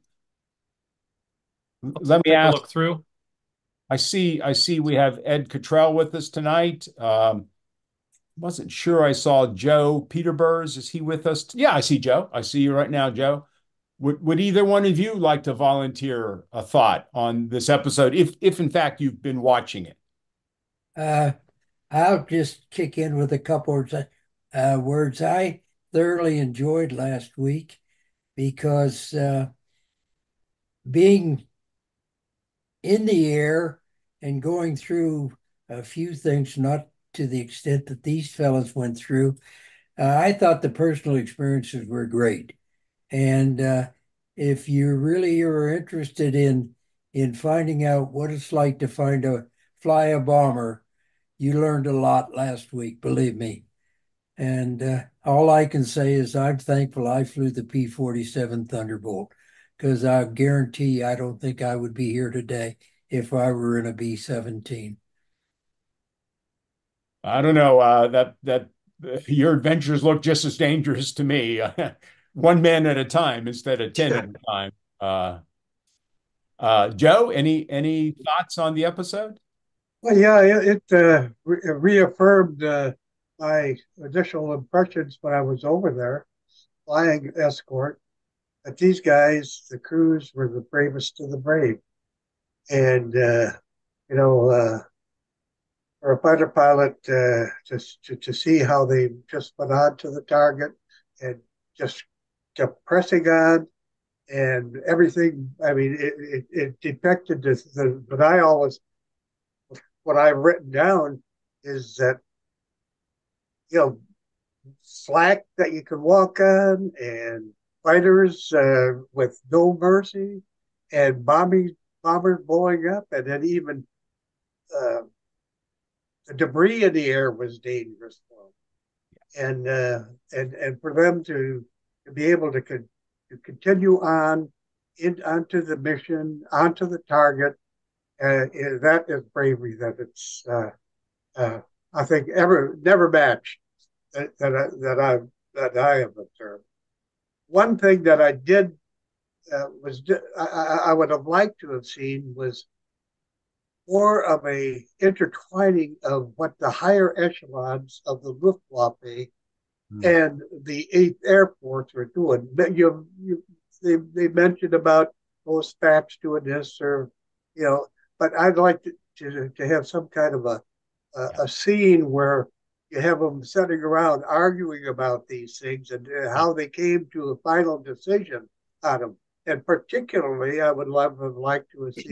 Let me Take a ask. look through. I see. I see. We have Ed Cottrell with us tonight. Um, wasn't sure I saw Joe Peterburs. Is he with us? Yeah, I see Joe. I see you right now, Joe. Would would either one of you like to volunteer a thought on this episode, if if in fact you've been watching it? Uh, I'll just kick in with a couple words. Uh, words I thoroughly enjoyed last week because uh, being in the air and going through a few things, not to the extent that these fellows went through, uh, I thought the personal experiences were great. And uh, if you really are interested in in finding out what it's like to find a fly a bomber, you learned a lot last week, believe me. And uh, all I can say is I'm thankful I flew the P forty-seven Thunderbolt, because I guarantee I don't think I would be here today if I were in a B seventeen. I don't know. Uh, that that uh, your adventures look just as dangerous to me. One man at a time instead of ten at a time. Uh, uh, Joe, any any thoughts on the episode? Well, yeah, it, it uh, re reaffirmed uh, my initial impressions when I was over there, flying escort, that these guys, the crews, were the bravest of the brave. And, uh, you know, uh, for a fighter pilot, uh, just to, to see how they just went on to the target and just kept pressing on and everything. I mean, it, it, it depicted this, the, but I always, what I've written down is that, you know, slack that you could walk on and fighters uh, with no mercy and bombing bombers blowing up, and then even uh, the debris in the air was dangerous for them. And uh, and and for them to to be able to con- to continue on in onto the mission, onto the target, uh, is, that is bravery that it's uh, uh, I think ever never matched that that I, that I that I have observed. One thing that I did uh, was I, I would have liked to have seen was more of a intertwining of what the higher echelons of the Luftwaffe mm. and the Eighth Air Force were doing. You, you, they, they mentioned about most Spaps doing this, or you know, but I'd like to to, to have some kind of a, a a scene where you have them sitting around arguing about these things and how they came to a final decision on them. And particularly, I would love have liked to have seen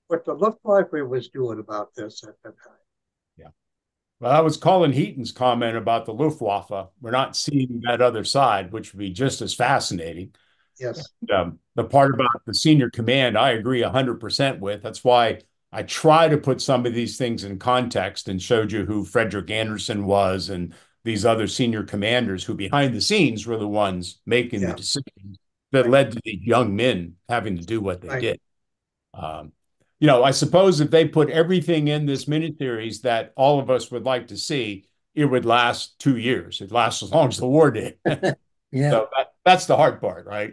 what the Luftwaffe was doing about this at the time. Yeah. Well, that was Colin Heaton's comment about the Luftwaffe. We're not seeing that other side, which would be just as fascinating. Yes. And, um, the part about the senior command, I agree one hundred percent with. That's why I try to put some of these things in context and showed you who Frederick Anderson was and these other senior commanders who behind the scenes were the ones making Yeah. the decisions that Right. led to the young men having to do what they Right. did. Um, you know, I suppose if they put everything in this miniseries that all of us would like to see, it would last two years. It lasts as long as the war did. Yeah. So that, that's the hard part, right?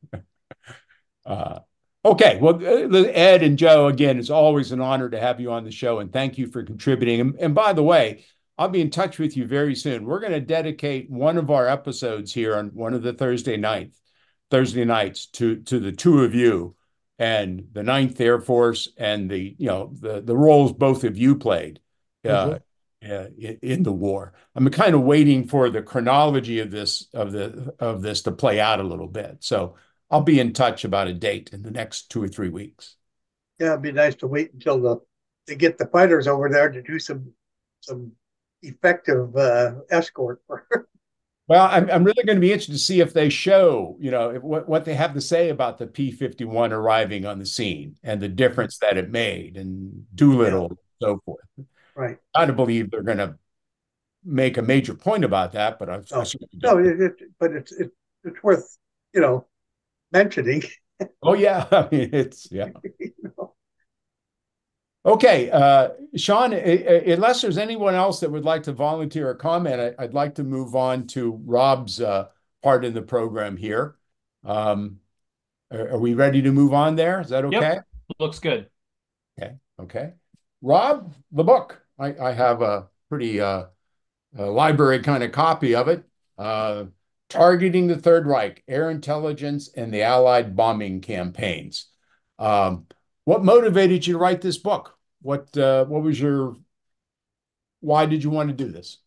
uh, okay. Well, Ed and Joe, again, it's always an honor to have you on the show, and thank you for contributing. And, and by the way, I'll be in touch with you very soon. We're going to dedicate one of our episodes here on one of the Thursday nights, Thursday nights to to the two of you and the Ninth Air Force and the you know the the roles both of you played uh, Mhm. uh, in, in the war. I'm kind of waiting for the chronology of this of the of this to play out a little bit. So I'll be in touch about a date in the next two or three weeks. Yeah, it'd be nice to wait until the to get the fighters over there to do some some effective uh, escort for her. Well, I'm, I'm really going to be interested to see if they show, you know, if, what, what they have to say about the P fifty-one arriving on the scene and the difference that it made and Doolittle and so forth. Right. I don't believe they're going to make a major point about that, but I, No, I certainly no don't. it, it, but it's it, it's worth you know mentioning. Oh, yeah. I mean, it's, yeah. You know? Okay. Uh, Sean, unless there's anyone else that would like to volunteer a comment, I, I'd like to move on to Rob's uh, part in the program here. Um, are, are we ready to move on there? Is that okay? Yep. Looks good. Okay. Okay. Rob, the book. I, I have a pretty uh, a library kind of copy of it. Uh, Targeting the Third Reich, Air Intelligence and the Allied Bombing Campaigns. Um, what motivated you to write this book? What uh, what was your, why did you want to do this?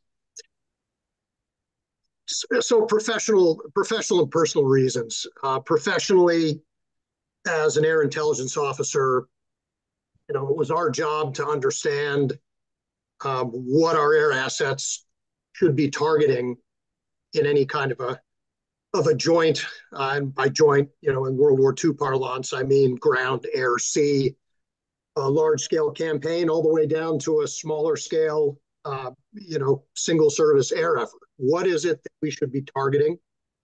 So professional, professional and personal reasons. Uh, professionally, as an air intelligence officer, you know, it was our job to understand um, what our air assets should be targeting in any kind of a of a joint, uh, and by joint, you know, in World War Two parlance, I mean ground, air, sea, a large-scale campaign, all the way down to a smaller scale, uh, you know, single-service air effort. What is it that we should be targeting?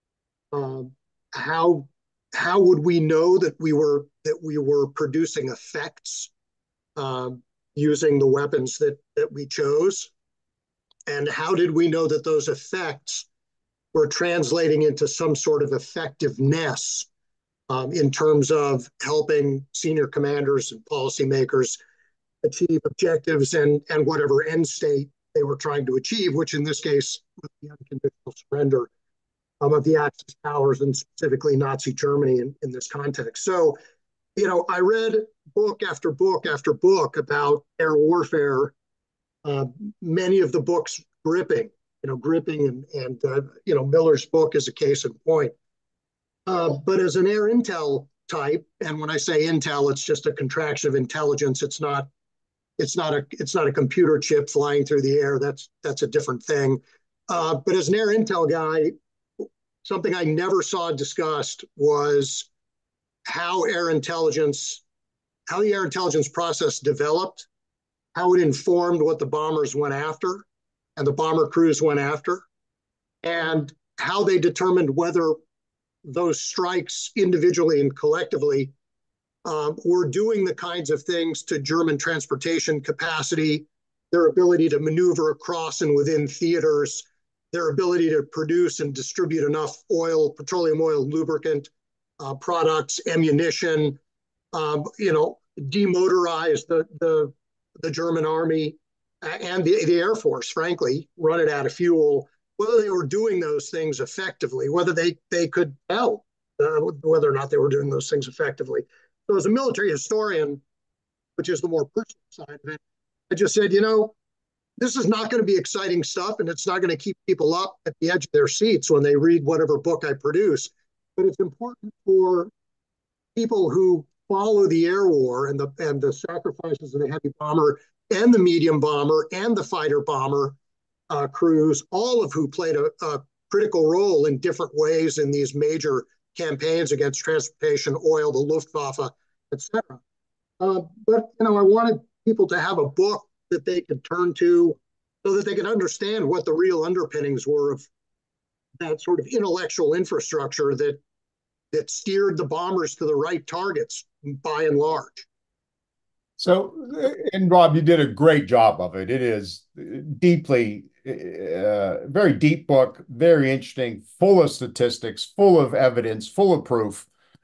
Um, how how would we know that we were that we were producing effects um, using the weapons that that we chose? And how did we know that those effects were translating into some sort of effectiveness um, in terms of helping senior commanders and policymakers achieve objectives and, and whatever end state they were trying to achieve, which in this case was the unconditional surrender um, of the Axis powers and specifically Nazi Germany in, in this context. So, you know, I read book after book after book about air warfare, uh, many of the books gripping. You know, gripping and, and uh, you know, Miller's book is a case in point. Uh, but as an air intel type, and when I say intel, it's just a contraction of intelligence. It's not, it's not a, it's not a computer chip flying through the air. That's that's a different thing. Uh, but as an air intel guy, something I never saw discussed was how air intelligence, how the air intelligence process developed, how it informed what the bombers went after and the bomber crews went after, and how they determined whether those strikes individually and collectively um, were doing the kinds of things to German transportation capacity, their ability to maneuver across and within theaters, their ability to produce and distribute enough oil, petroleum oil, lubricant uh, products, ammunition, um, you know, demotorize the, the, the German army and the, the Air Force, frankly, run it out of fuel, whether they were doing those things effectively, whether they, they could tell uh, whether or not they were doing those things effectively. So as a military historian, which is the more personal side of it, I just said, you know, this is not going to be exciting stuff, and it's not going to keep people up at the edge of their seats when they read whatever book I produce. But it's important for people who follow the air war and the and the sacrifices of the heavy bomber and the medium bomber and the fighter bomber uh, crews, all of who played a, a critical role in different ways in these major campaigns against transportation, oil, the Luftwaffe, et cetera. Uh, but, you know, I wanted people to have a book that they could turn to so that they could understand what the real underpinnings were of that sort of intellectual infrastructure that that steered the bombers to the right targets by and large. So, and Rob, you did a great job of it. It is deeply, uh, very deep book, very interesting, full of statistics, full of evidence, full of proof.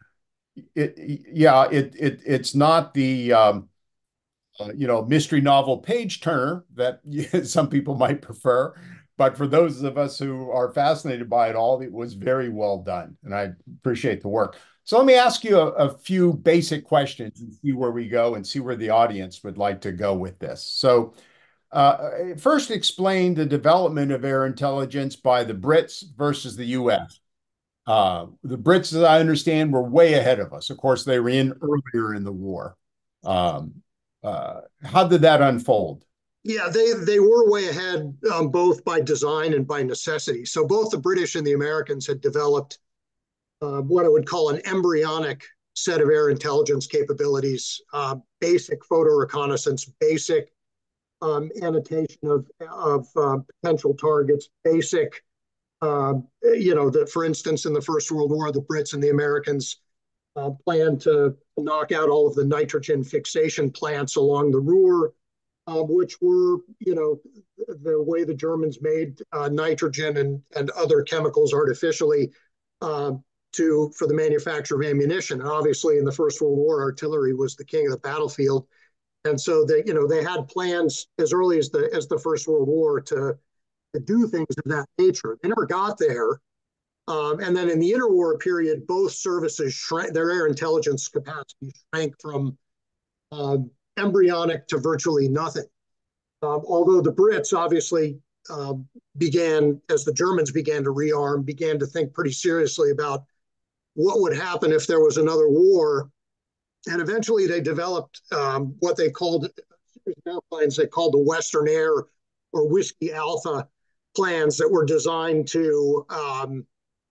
It, yeah, it it it's not the um, uh, you know, mystery novel page turner that some people might prefer, but for those of us who are fascinated by it all, it was very well done, and I appreciate the work. So let me ask you a, a few basic questions and see where we go and see where the audience would like to go with this. So uh, first, explain the development of air intelligence by the Brits versus the U S. Uh, the Brits, as I understand, were way ahead of us. Of course, they were in earlier in the war. Um, uh, how did that unfold? Yeah, they, they were way ahead, um, both by design and by necessity. So both the British and the Americans had developed uh, what I would call an embryonic set of air intelligence capabilities, uh, basic photo reconnaissance, basic um, annotation of, of uh, potential targets, basic, uh, you know, that for instance, in the First World War, the Brits and the Americans uh, planned to knock out all of the nitrogen fixation plants along the Ruhr, uh, which were, you know, the way the Germans made uh, nitrogen and, and other chemicals artificially uh, to for the manufacture of ammunition. And obviously, in the First World War, artillery was the king of the battlefield, and so they, you know, they had plans as early as the as the First World War to to do things of that nature. They never got there, um, and then in the interwar period, both services shrank. Their air intelligence capacity shrank from uh, embryonic to virtually nothing. Um, although the Brits obviously uh, began, as the Germans began to rearm, began to think pretty seriously about what would happen if there was another war. And eventually they developed um, what they called airplanes they called the Western Air or Whiskey Alpha plans that were designed to um,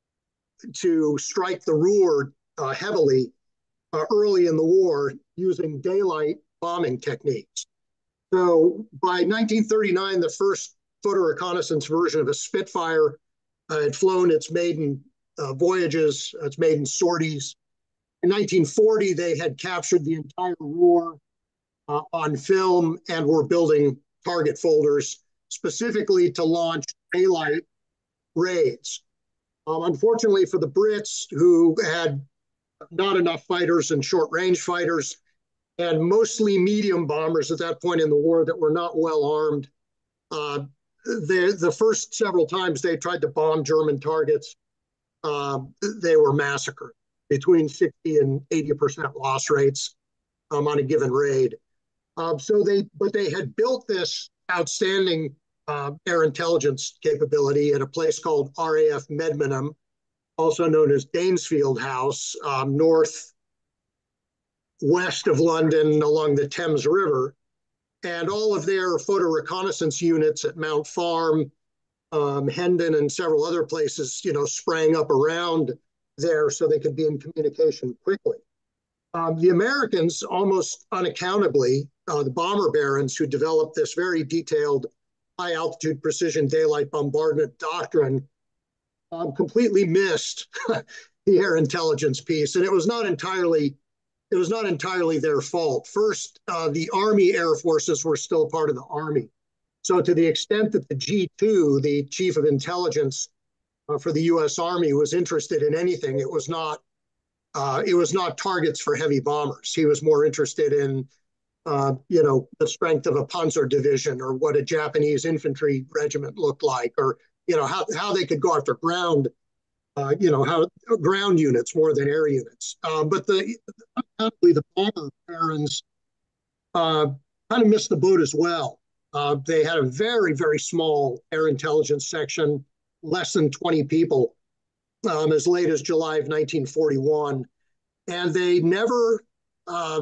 to strike the Ruhr uh, heavily uh, early in the war using daylight bombing techniques. So by nineteen thirty-nine, the first photo reconnaissance version of a Spitfire uh, had flown its maiden uh, voyages, its maiden sorties. In nineteen forty, they had captured the entire Ruhr uh, on film and were building target folders specifically to launch daylight raids. Um, unfortunately for the Brits, who had not enough fighters and short-range fighters, and mostly medium bombers at that point in the war that were not well armed, uh, the, the first several times they tried to bomb German targets, uh, they were massacred, between sixty and eighty percent loss rates um, on a given raid. Um, so they, but they had built this outstanding uh, air intelligence capability at a place called R A F Medmenham, also known as Danesfield House, um, north west of London along the Thames River. And all of their photo reconnaissance units at Mount Farm, um, Hendon, and several other places, you know, sprang up around there so they could be in communication quickly. Um, the Americans, almost unaccountably, uh, the bomber barons who developed this very detailed high-altitude precision daylight bombardment doctrine, um, completely missed the air intelligence piece, and it was not entirely it was not entirely their fault. First, uh, the Army Air Forces were still part of the Army, so to the extent that the G two, the Chief of Intelligence uh, for the U S Army, was interested in anything, it was not uh, it was not targets for heavy bombers. He was more interested in uh, you know, the strength of a Panzer division or what a Japanese infantry regiment looked like, or you know how how they could go after ground. Uh, you know, how ground units more than air units. Uh, but the the bomber barons uh, kind of missed the boat as well. Uh, they had a very, very small air intelligence section, less than twenty people, um, as late as July of nineteen forty-one. And they never uh,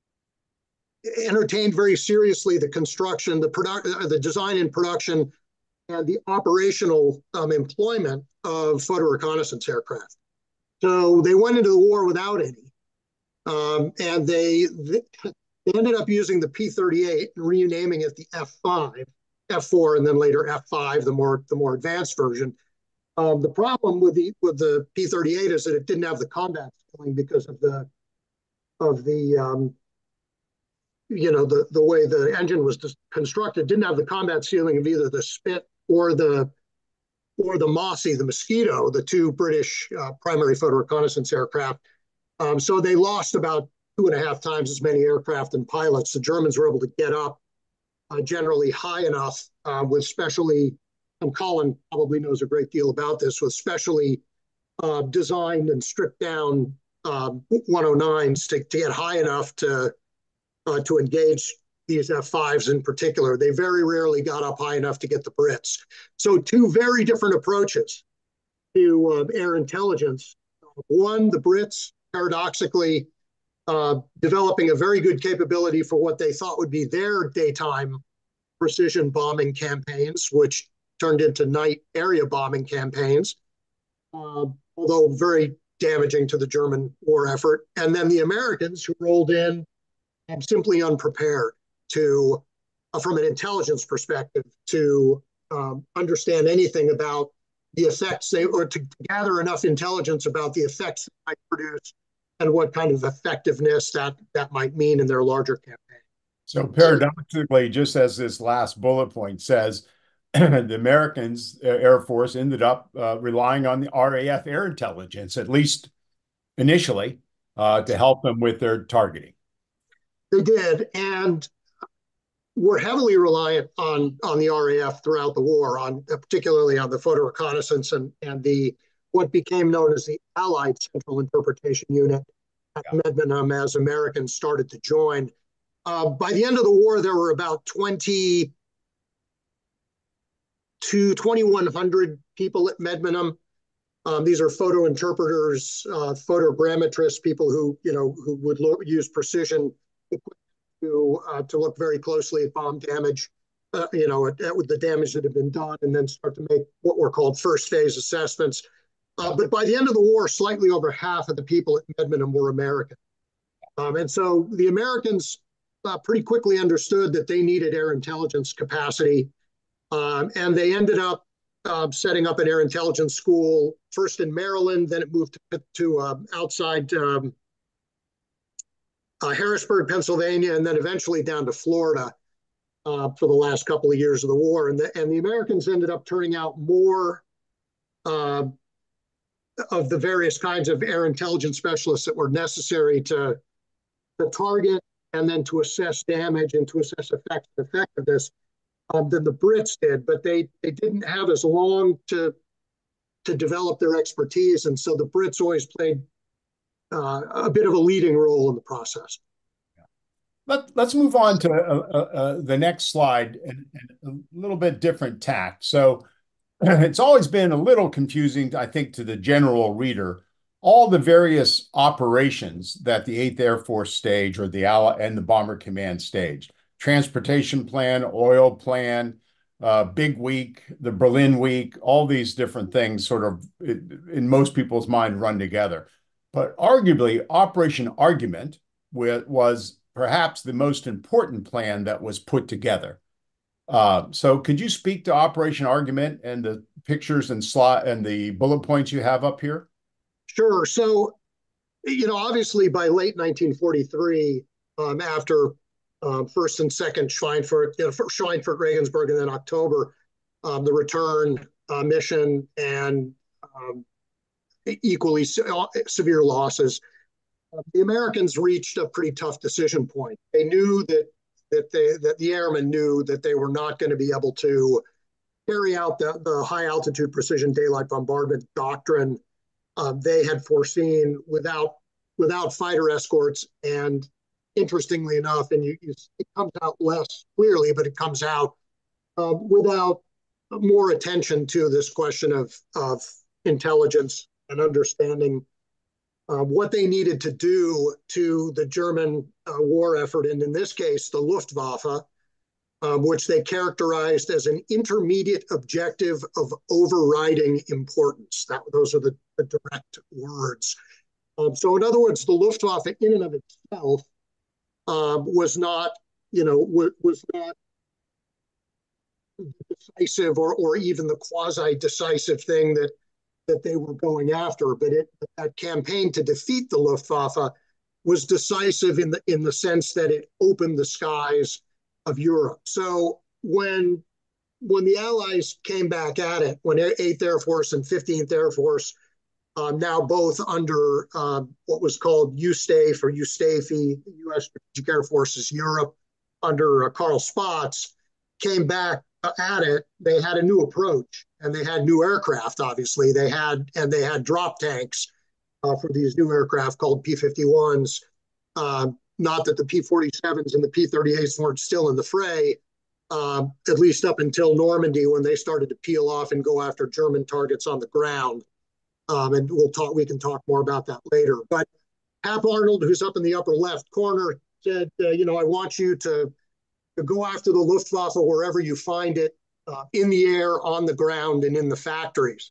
entertained very seriously the construction, the product, uh, the design and production, and the operational um, employment of photo reconnaissance aircraft. So they went into the war without any, um, and they they ended up using the P thirty-eight and renaming it the F five, F four, and then later F five, the more the more advanced version. Um, the problem with the with the P thirty-eight is that it didn't have the combat ceiling because of the of the um, you know the the way the engine was constructed. Didn't have the combat ceiling of either the Spit or the or the Mossy, the Mosquito, the two British uh, primary photo reconnaissance aircraft. Um, so they lost about two and a half times as many aircraft and pilots. The Germans were able to get up uh, generally high enough uh, with specially, and Colin probably knows a great deal about this, with specially uh, designed and stripped down uh, one oh nines to, to get high enough to uh, to engage these F fives in particular. They very rarely got up high enough to get the Brits. So two very different approaches to uh, air intelligence. One, the Brits, paradoxically, uh, developing a very good capability for what they thought would be their daytime precision bombing campaigns, which turned into night area bombing campaigns, uh, although very damaging to the German war effort. And then the Americans, who rolled in um, simply unprepared to, uh, from an intelligence perspective, to um, understand anything about the effects they, or to gather enough intelligence about the effects they might produce and what kind of effectiveness that, that might mean in their larger campaign. So paradoxically, just as this last bullet point says, the Americans uh, Air Force ended up uh, relying on the R A F air intelligence, at least initially, uh, to help them with their targeting. They did, and were heavily reliant on on the R A F throughout the war, on particularly on the photo reconnaissance and and the what became known as the Allied Central Interpretation Unit at yeah. Medmenham as Americans started to join. Uh, by the end of the war, there were about twenty to twenty-one hundred people at Medmenham. Um, these are photo interpreters, uh, photogrammetrists, people who you know who would lo- use precision to uh, to look very closely at bomb damage, uh, you know, at, at the damage that had been done, and then start to make what were called first phase assessments. Uh, but by the end of the war, slightly over half of the people at Medmenham were American, um, and so the Americans uh, pretty quickly understood that they needed air intelligence capacity, um, and they ended up uh, setting up an air intelligence school first in Maryland, then it moved to, to uh, outside. Um, Uh, Harrisburg, Pennsylvania, and then eventually down to Florida uh, for the last couple of years of the war. And the, and the Americans ended up turning out more uh, of the various kinds of air intelligence specialists that were necessary to, to target and then to assess damage and to assess effect, effectiveness um, than the Brits did. But they, they didn't have as long to, to develop their expertise. And so the Brits always played Uh, a bit of a leading role in the process. Let, let's move on to uh, uh, uh, the next slide and, and a little bit different tack. So it's always been a little confusing, I think, to the general reader, all the various operations that the eighth Air Force staged or the Ally and the Bomber Command staged. Transportation plan, oil plan, uh, Big Week, the Berlin Week, all these different things sort of, in most people's mind, run together. But arguably, Operation Argument was perhaps the most important plan that was put together. Uh, so could you speak to Operation Argument and the pictures and slot and the bullet points you have up here? Sure. So, you know, obviously by late nineteen forty-three, um, after um, first and second Schweinfurt, you know, Schweinfurt, Regensburg, and then October, um, the return uh, mission and um, equally severe losses, uh, the Americans reached a pretty tough decision point. They knew that that they that the airmen knew that they were not going to be able to carry out the, the high altitude precision daylight bombardment doctrine uh, they had foreseen without without fighter escorts. And interestingly enough, and you, you, it comes out less clearly, but it comes out uh, without more attention to this question of of intelligence and understanding uh, what they needed to do to the German uh, war effort, and in this case, the Luftwaffe, um, which they characterized as an intermediate objective of overriding importance. That, those are the, the direct words. Um, so in other words, the Luftwaffe in and of itself um, was not, you know, w- was not decisive or, or even the quasi-decisive thing that, that they were going after. But it, that campaign to defeat the Luftwaffe was decisive in the, in the sense that it opened the skies of Europe. So when, when the Allies came back at it, when eighth Air Force and fifteenth Air Force, um, now both under uh, what was called U S T A F or U S T A F I, U S Strategic Air Forces Europe, under uh, Carl Spaatz, came back at it, they had a new approach, and they had new aircraft. Obviously, they had and they had drop tanks uh, for these new aircraft called P fifty-ones. Uh, not that the P forty-sevens and the P thirty-eights weren't still in the fray, uh, at least up until Normandy, when they started to peel off and go after German targets on the ground. Um, and we'll talk. We can talk more about that later. But Hap Arnold, who's up in the upper left corner, said, uh, "You know, I want you to." to go after the Luftwaffe wherever you find it, uh, in the air, on the ground, and in the factories.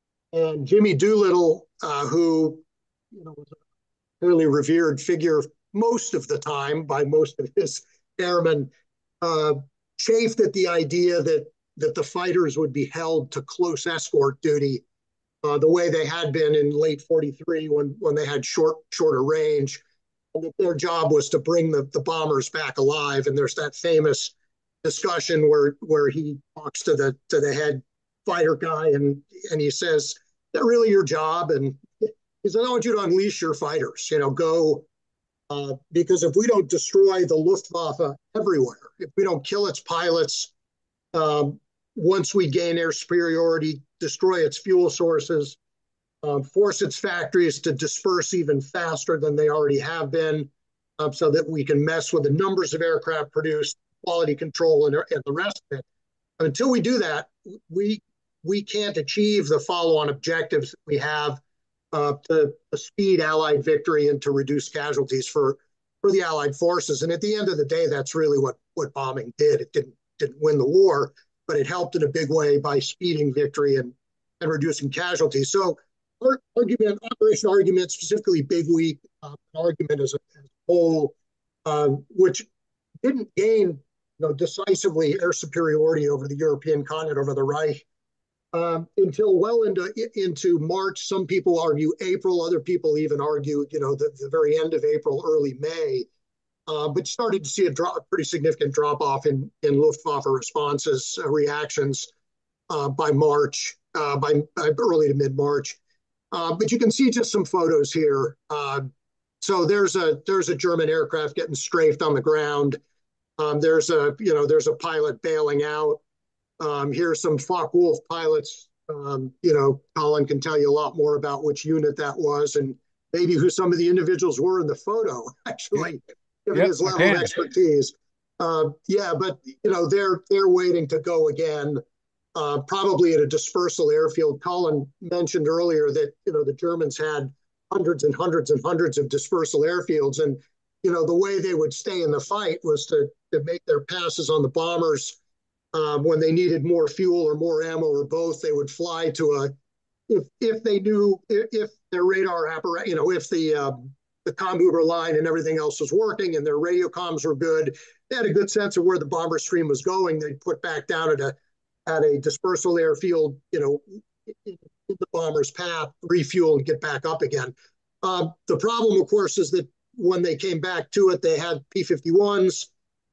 And Jimmy Doolittle, uh, who you know, was a fairly revered figure most of the time by most of his airmen, uh, chafed at the idea that, that the fighters would be held to close escort duty uh, the way they had been in late forty-three when, when they had short, shorter range. And that their job was to bring the, the bombers back alive. And there's that famous discussion where where he talks to the to the head fighter guy, and and he says, "Is that really your job?" And he said, "I want you to unleash your fighters. You know, go uh, because if we don't destroy the Luftwaffe everywhere, if we don't kill its pilots, um, once we gain air superiority, destroy its fuel sources." Um, force its factories to disperse even faster than they already have been, um, so that we can mess with the numbers of aircraft produced, quality control, and, and the rest of it. And until we do that, we we can't achieve the follow-on objectives that we have uh, to, to speed Allied victory and to reduce casualties for, for the Allied forces. And at the end of the day, that's really what, what bombing did. It didn't didn't win the war, but it helped in a big way by speeding victory and, and reducing casualties. So argument, Operation Argument, specifically Big Week, uh, argument as a, as a whole, uh, which didn't gain, you know, decisively air superiority over the European continent, over the Reich, um, until well into into March. Some people argue April, other people even argue, you know, the, the very end of April, early May, uh, but started to see a drop, a pretty significant drop off in in Luftwaffe responses, uh, reactions uh, by March, uh, by, by early to mid March. Uh, but you can see just some photos here. Uh, so there's a there's a German aircraft getting strafed on the ground. Um, there's a you know there's a pilot bailing out. Um, here's some Focke-Wulf pilots. Um, you know, Colin can tell you a lot more about which unit that was and maybe who some of the individuals were in the photo. Actually, given yep, his level of expertise. Uh, yeah, but you know they're they're waiting to go again. Uh, probably at a dispersal airfield. Colin mentioned earlier that, you know, the Germans had hundreds and hundreds and hundreds of dispersal airfields. And, you know, the way they would stay in the fight was to, to make their passes on the bombers. Um, when they needed more fuel or more ammo or both, they would fly to a, if if they knew, if, if their radar apparatus, you know, if the, um, the Comhuber line and everything else was working and their radio comms were good, they had a good sense of where the bomber stream was going. They'd put back down at a at a dispersal airfield, you know, in the bomber's path, refuel and get back up again. Uh, the problem, of course, is that when they came back to it, they had P fifty-ones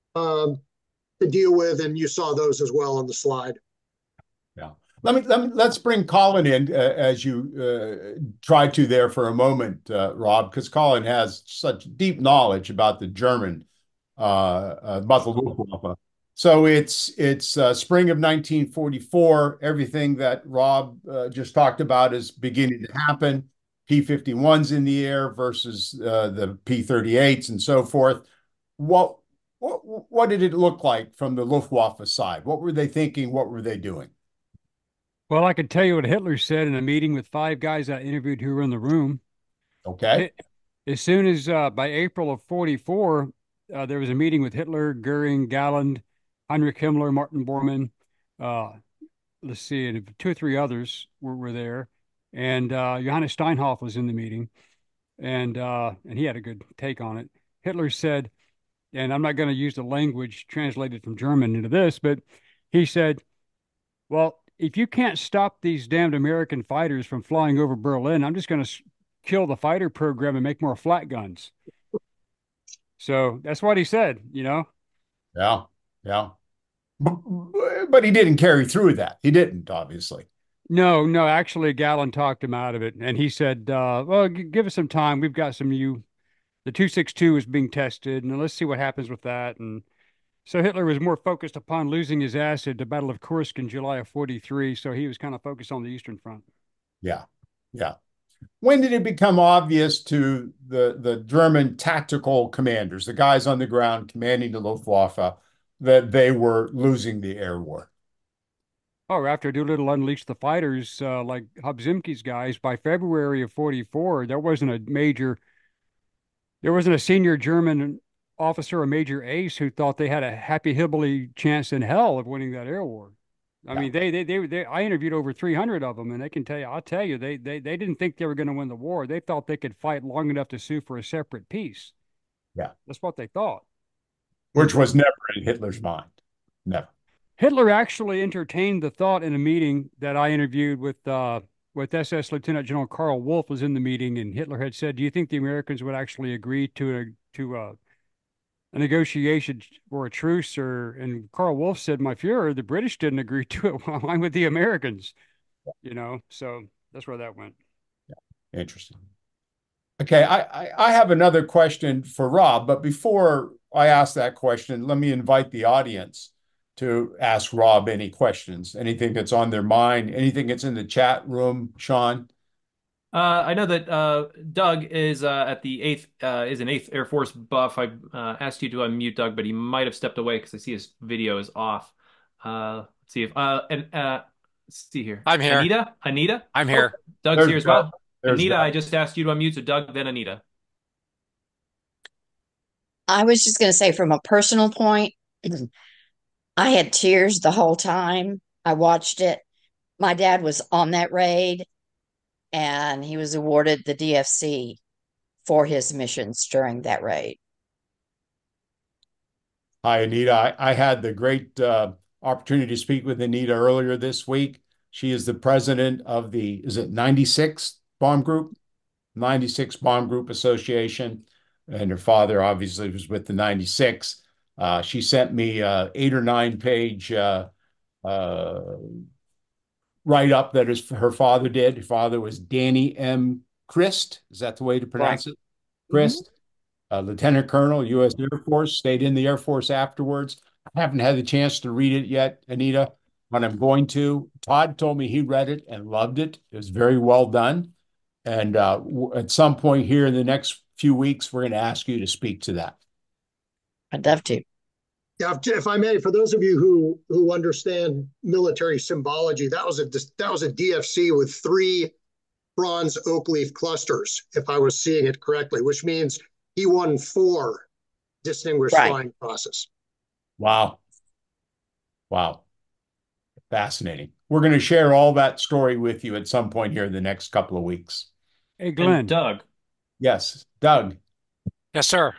um, to deal with, and you saw those as well on the slide. Yeah. Let me, let me let's bring Colin in uh, as you uh, try to there for a moment, uh, Rob, because Colin has such deep knowledge about the German, uh, uh, about the Luftwaffe. So it's it's uh, spring of nineteen forty-four. Everything that Rob uh, just talked about is beginning to happen. P fifty-ones in the air versus uh, the P thirty-eights and so forth. What, what what did it look like from the Luftwaffe side? What were they thinking? What were they doing? Well, I could tell you what Hitler said in a meeting with five guys I interviewed who were in the room. Okay. As soon as uh, by April of forty-four, uh, there was a meeting with Hitler, Goering, Galland, Heinrich Himmler, Martin Bormann. Uh, let's see, and two or three others were, were there. And uh, Johannes Steinhoff was in the meeting, and uh, and he had a good take on it. Hitler said, and I'm not going to use the language translated from German into this, but he said, well, if you can't stop these damned American fighters from flying over Berlin, I'm just going to kill the fighter program and make more flat guns. So that's what he said, you know? Yeah. Yeah. But, but he didn't carry through that. He didn't, obviously. No, no, actually, Gallen talked him out of it. And he said, uh, well, g- give us some time. We've got some new, the two sixty-two is being tested, and let's see what happens with that. And so Hitler was more focused upon losing his ass at the Battle of Kursk in July of forty-three. So he was kind of focused on the Eastern Front. Yeah. Yeah. When did it become obvious to the, the German tactical commanders, the guys on the ground commanding the Luftwaffe, that they were losing the air war? Oh, after Doolittle unleashed the fighters, uh, like Hubzimke's guys, by February of forty-four, there wasn't a major, there wasn't a senior German officer, a major ace, who thought they had a happy hillbilly chance in hell of winning that air war. I Yeah. mean, they, they, they, they, I interviewed over three hundred of them, and they can tell you, I'll tell you, they, they, they didn't think they were going to win the war. They thought they could fight long enough to sue for a separate peace. Yeah. That's what they thought. Which was never in Hitler's mind. Never. Hitler actually entertained the thought in a meeting that I interviewed with uh, with S S Lieutenant General Karl Wolf was in the meeting, and Hitler had said, "Do you think the Americans would actually agree to a to a, a negotiation or a truce?" Or and Karl Wolf said, "My Fuhrer, the British didn't agree to it. Why would the Americans?" You know, so that's where that went. Interesting. Okay, I, I, I have another question for Rob, but before I ask that question, let me invite the audience to ask Rob any questions, anything that's on their mind, anything that's in the chat room, Sean. Uh, I know that uh, Doug is uh, at the eighth uh, is an eighth Air Force buff. I uh, asked you to unmute Doug, but he might have stepped away because I see his video is off. Uh, let's see if uh, and uh, let's see here. I'm here. Anita, Anita, I'm here. Oh, Doug's There's here as Doug. well. There's Anita, Doug. I just asked you to unmute, so Doug, then Anita. I was just going to say, from a personal point, I had tears the whole time I watched it. My dad was on that raid, and he was awarded the D F C for his missions during that raid. Hi, Anita. I, I had the great uh, opportunity to speak with Anita earlier this week. She is the president of the, is it ninety-six Bomb Group? ninety-six Bomb Group Association. And her father obviously was with the ninety-six. Uh, she sent me a eight or nine page uh, uh, write up that is her father did. Her father was Danny M. Christ. Is that the way to pronounce Right. it? Christ. Uh, Lieutenant Colonel, U S Air Force, stayed in the Air Force afterwards. I haven't had the chance to read it yet, Anita, but I'm going to. Todd told me he read it and loved it. It was very well done. And uh, at some point here in the next few weeks, we're going to ask you to speak to that. I'd love to. Yeah, if, if I may, for those of you who who understand military symbology, that was a that was a D F C with three bronze oak leaf clusters, if I was seeing it correctly, which means he won four Distinguished Right. Flying Crosses. Wow. Wow. Fascinating. We're going to share all that story with you at some point here in the next couple of weeks. Hey, Glenn. And Doug. Yes, Doug, Yes, sir.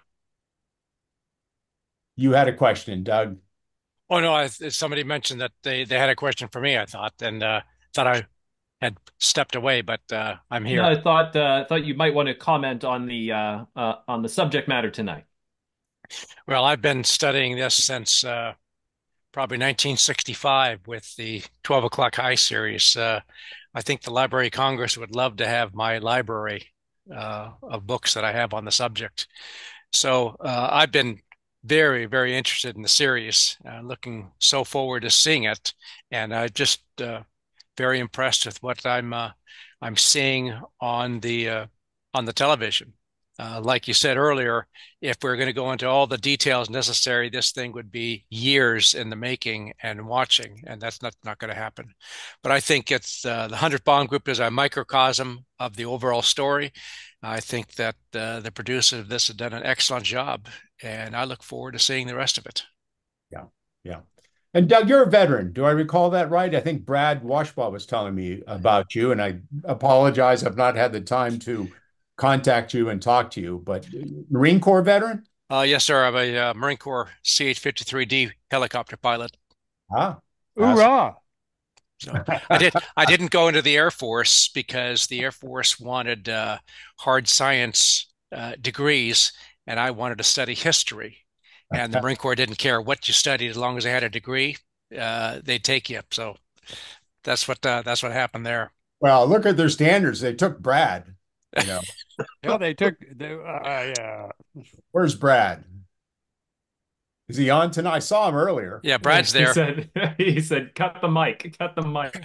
you had a question, Doug. Oh no, I, somebody mentioned that they they had a question for me, I thought, and uh, thought I had stepped away, but uh, I'm here. No, I thought uh, thought you might want to comment on the uh, uh, on the subject matter tonight. Well, I've been studying this since uh, probably nineteen sixty-five with the twelve o'clock high series. Uh, I think the Library of Congress would love to have my library uh, of books that I have on the subject. So uh, I've been very, very interested in the series, uh, looking so forward to seeing it, and I just uh, very impressed with what I'm uh, I'm seeing on the uh, on the television. Uh, like you said earlier, if we're going to go into all the details necessary, this thing would be years in the making and watching, and that's not, not going to happen. But I think it's uh, the hundredth Bomb Group is a microcosm of the overall story. I think that uh, the producers of this have done an excellent job, and I look forward to seeing the rest of it. Yeah, yeah. And Doug, you're a veteran. Do I recall that right? I think Brad Washbaugh was telling me about you, and I apologize. I've not had the time to contact you and talk to you, but Marine Corps veteran? Uh, yes, sir. I'm a uh, Marine Corps C H fifty-three D helicopter pilot. Ah, hoorah! So I did. I didn't go into the Air Force because the Air Force wanted uh, hard science uh, degrees, and I wanted to study history. And the Marine Corps didn't care what you studied as long as they had a degree. Uh, they'd take you. So that's what uh, that's what happened there. Well, look at their standards. They took Brad. You know. Yeah, they took. They, uh, yeah. Where's Brad? Is he on tonight? I saw him earlier. Yeah, Brad's there. He said, he said, cut the mic, cut the mic.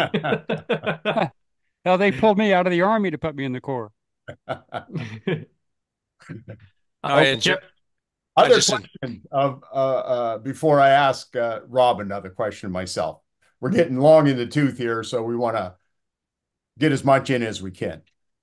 Hell, they pulled me out of the Army to put me in the Corps. I enjoy, Other just, question of uh, uh, before I ask uh, Rob another question myself. We're getting long in the tooth here, so we want to get as much in as we can.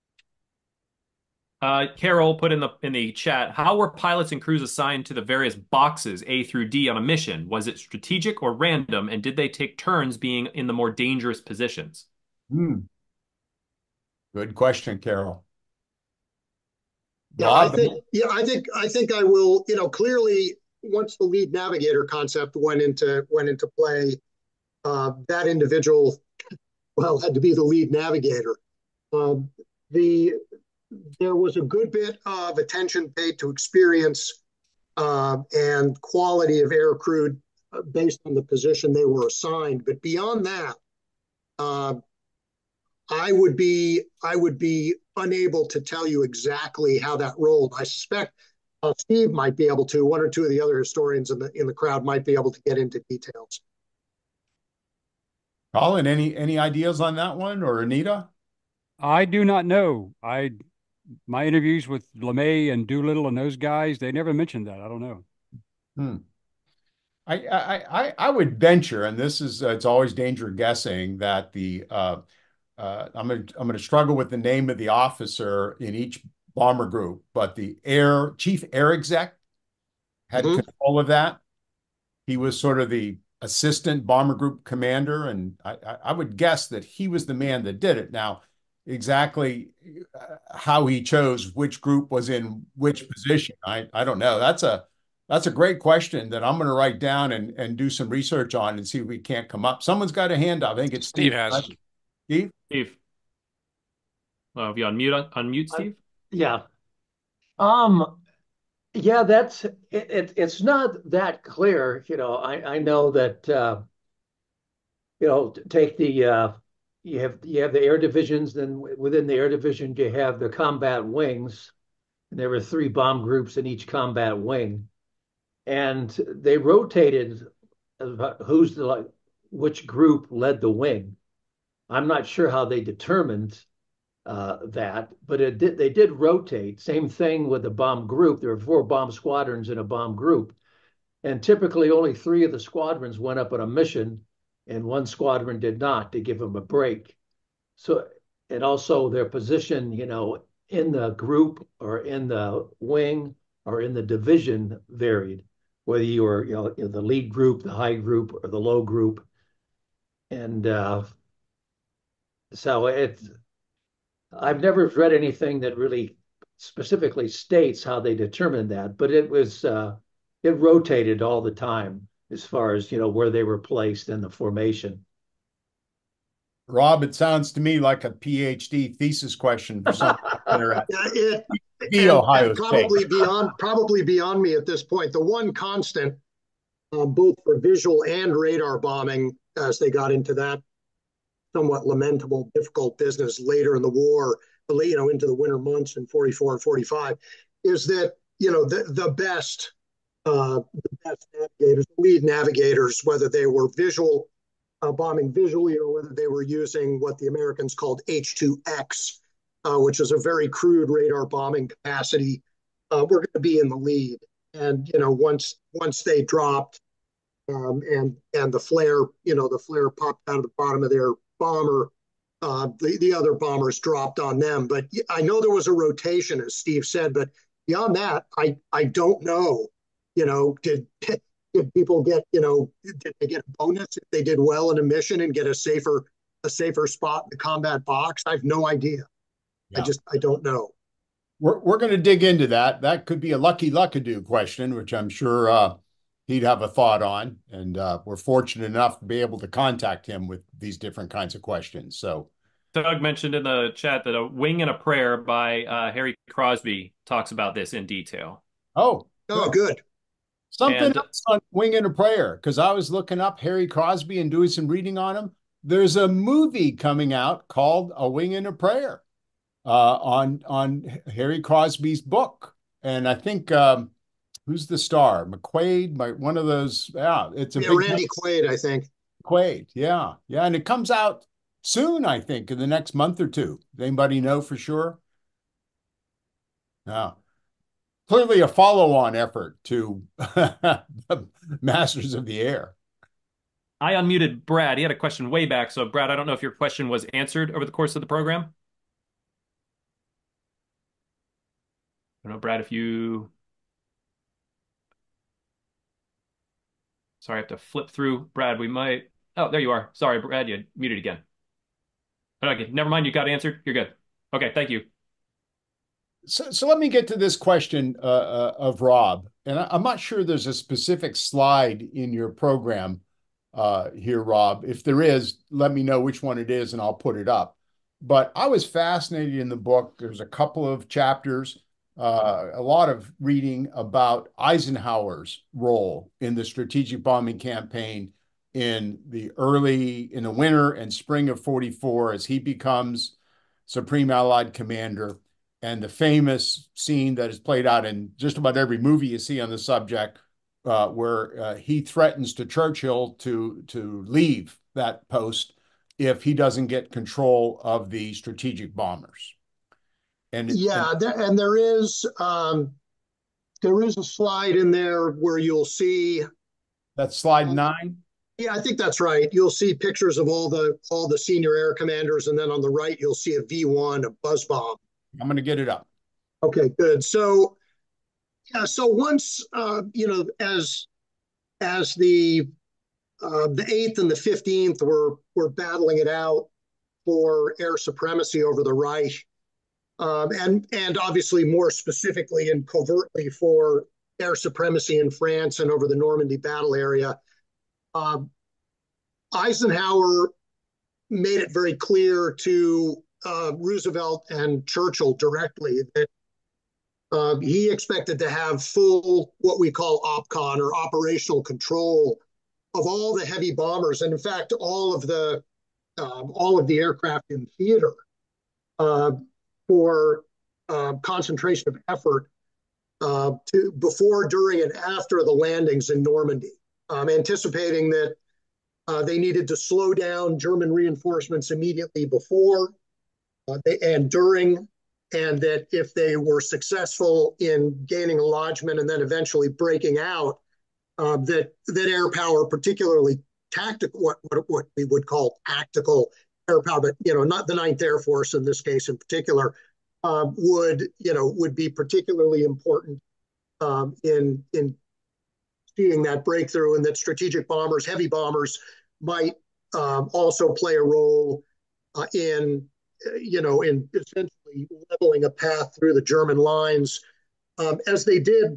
Uh, Carol put in the in the chat, how were pilots and crews assigned to the various boxes A through D on a mission? Was it strategic or random, and did they take turns being in the more dangerous positions? Hmm. Good question, Carol. Yeah, I think, yeah, I think, I think I will, you know, clearly once the lead navigator concept went into, went into play, uh, that individual, well, had to be the lead navigator. Um, the, there was a good bit of attention paid to experience uh, and quality of air crew based on the position they were assigned. But beyond that, uh, I would be I would be unable to tell you exactly how that rolled. I suspect uh, Steve might be able to. One or two of the other historians in the in the crowd might be able to get into details. Colin, any any ideas on that one, or Anita? I do not know. I my interviews with LeMay and Doolittle and those guys, they never mentioned that. I don't know. Hmm. I I I I would venture, and this is uh, it's always danger guessing, that the uh, uh, I'm gonna I'm gonna struggle with the name of the officer in each bomber group, but the air chief air exec had mm-hmm. control of that. He was sort of the assistant bomber group commander, and I, I would guess that he was the man that did it. Now, exactly how he chose which group was in which position, I I don't know. That's a that's a great question that I'm going to write down and and do some research on and see if we can't come up. Someone's got a hand up. I think it's Steve. Steve has. Steve. Steve. Oh, have you unmute unmute Steve? Uh, yeah. Um. Yeah, that's it, it. It's not that clear. You know, I I know that. Uh, you know, take the. Uh, You have you have the air divisions, then within the air division you have the combat wings, and there were three bomb groups in each combat wing, and they rotated who's the like which group led the wing. I'm not sure how they determined uh, that, but it did they did rotate. Same thing with the bomb group. There were four bomb squadrons in a bomb group, and typically only three of the squadrons went up on a mission, and one squadron did not, to give them a break. So, and also their position, you know, in the group or in the wing or in the division varied, whether you were, you know, the lead group, the high group, or the low group. And uh, so it, I've never read anything that really specifically states how they determined that, but it was, uh, it rotated all the time, as far as, you know, where they were placed in the formation. Rob, it sounds to me like a PhD thesis question for something there it, the Ohio and probably State. beyond probably beyond me at this point. The one constant, uh, both for visual and radar bombing, as they got into that somewhat lamentable, difficult business later in the war, you know, into the winter months in forty-four and forty-five, is that, you know, the the best. Uh, the best navigators, lead navigators, whether they were visual, uh, bombing visually, or whether they were using what the Americans called H two X, uh, which is a very crude radar bombing capacity, uh, we're going to be in the lead. And you know, once once they dropped, um, and and the flare, you know, the flare popped out of the bottom of their bomber, uh, the the other bombers dropped on them. But I know there was a rotation, as Steve said. But beyond that, I I don't know. You know, did did people get, you know, did they get a bonus if they did well in a mission and get a safer a safer spot in the combat box? I have no idea. Yeah. I just I don't know. We're we're going to dig into that. That could be a Lucky Luckadoo question, which I'm sure uh, he'd have a thought on. And uh, we're fortunate enough to be able to contact him with these different kinds of questions. So, Doug mentioned in the chat that A Wing and a Prayer by uh, Harry Crosby talks about this in detail. Oh, oh, good. Something and, else on Wing and a Prayer, because I was looking up Harry Crosby and doing some reading on him. There's a movie coming out called A Wing and a Prayer. Uh, on on Harry Crosby's book, and I think um, who's the star? McQuaid, my, one of those. Yeah, it's a yeah, big Randy Quaid, I think. Quaid, yeah, yeah, and it comes out soon, I think, in the next month or two. Does anybody know for sure? Yeah, clearly a follow-on effort to the Masters of the Air. I unmuted Brad. He had a question way back. So, Brad, I don't know if your question was answered over the course of the program. I don't know, Brad, if you... Sorry, I have to flip through. Brad, we might... Oh, there you are. Sorry, Brad, you muted again. Okay, never mind. You got answered. You're good. Okay, thank you. So, so let me get to this question uh, uh, of Rob. And I, I'm not sure there's a specific slide in your program uh, here, Rob. If there is, let me know which one it is and I'll put it up. But I was fascinated in the book. There's a couple of chapters, uh, a lot of reading about Eisenhower's role in the strategic bombing campaign in the early, in the winter and spring of forty-four as he becomes Supreme Allied Commander. And the famous scene that is played out in just about every movie you see on the subject, uh, where uh, he threatens to Churchill to, to leave that post if he doesn't get control of the strategic bombers. And yeah, and, there, and there is um, there is a slide in there where you'll see. That's slide nine. Yeah, I think that's right. You'll see pictures of all the all the senior air commanders, and then on the right you'll see a V one, a buzz bomb. I'm going to get it up. Okay, good. So, yeah. So once uh, you know, as as the uh, the eighth and the fifteenth were were battling it out for air supremacy over the Reich, um, and and obviously more specifically and covertly for air supremacy in France and over the Normandy battle area, um, Eisenhower made it very clear to Uh, Roosevelt and Churchill directly that uh, he expected to have full, what we call OPCON or operational control of all the heavy bombers, and in fact, all of the um, all of the aircraft in theater uh, for uh, concentration of effort uh, to before, during, and after the landings in Normandy, um, anticipating that uh, they needed to slow down German reinforcements immediately before. Uh, they, and during, and that if they were successful in gaining a lodgment and then eventually breaking out, uh, that that air power, particularly tactical, what, what what we would call tactical air power, but you know, not the Ninth Air Force in this case in particular, uh, would you know would be particularly important um, in in seeing that breakthrough, and that strategic bombers, heavy bombers, might um, also play a role uh, in. you know, in essentially leveling a path through the German lines, um, as they did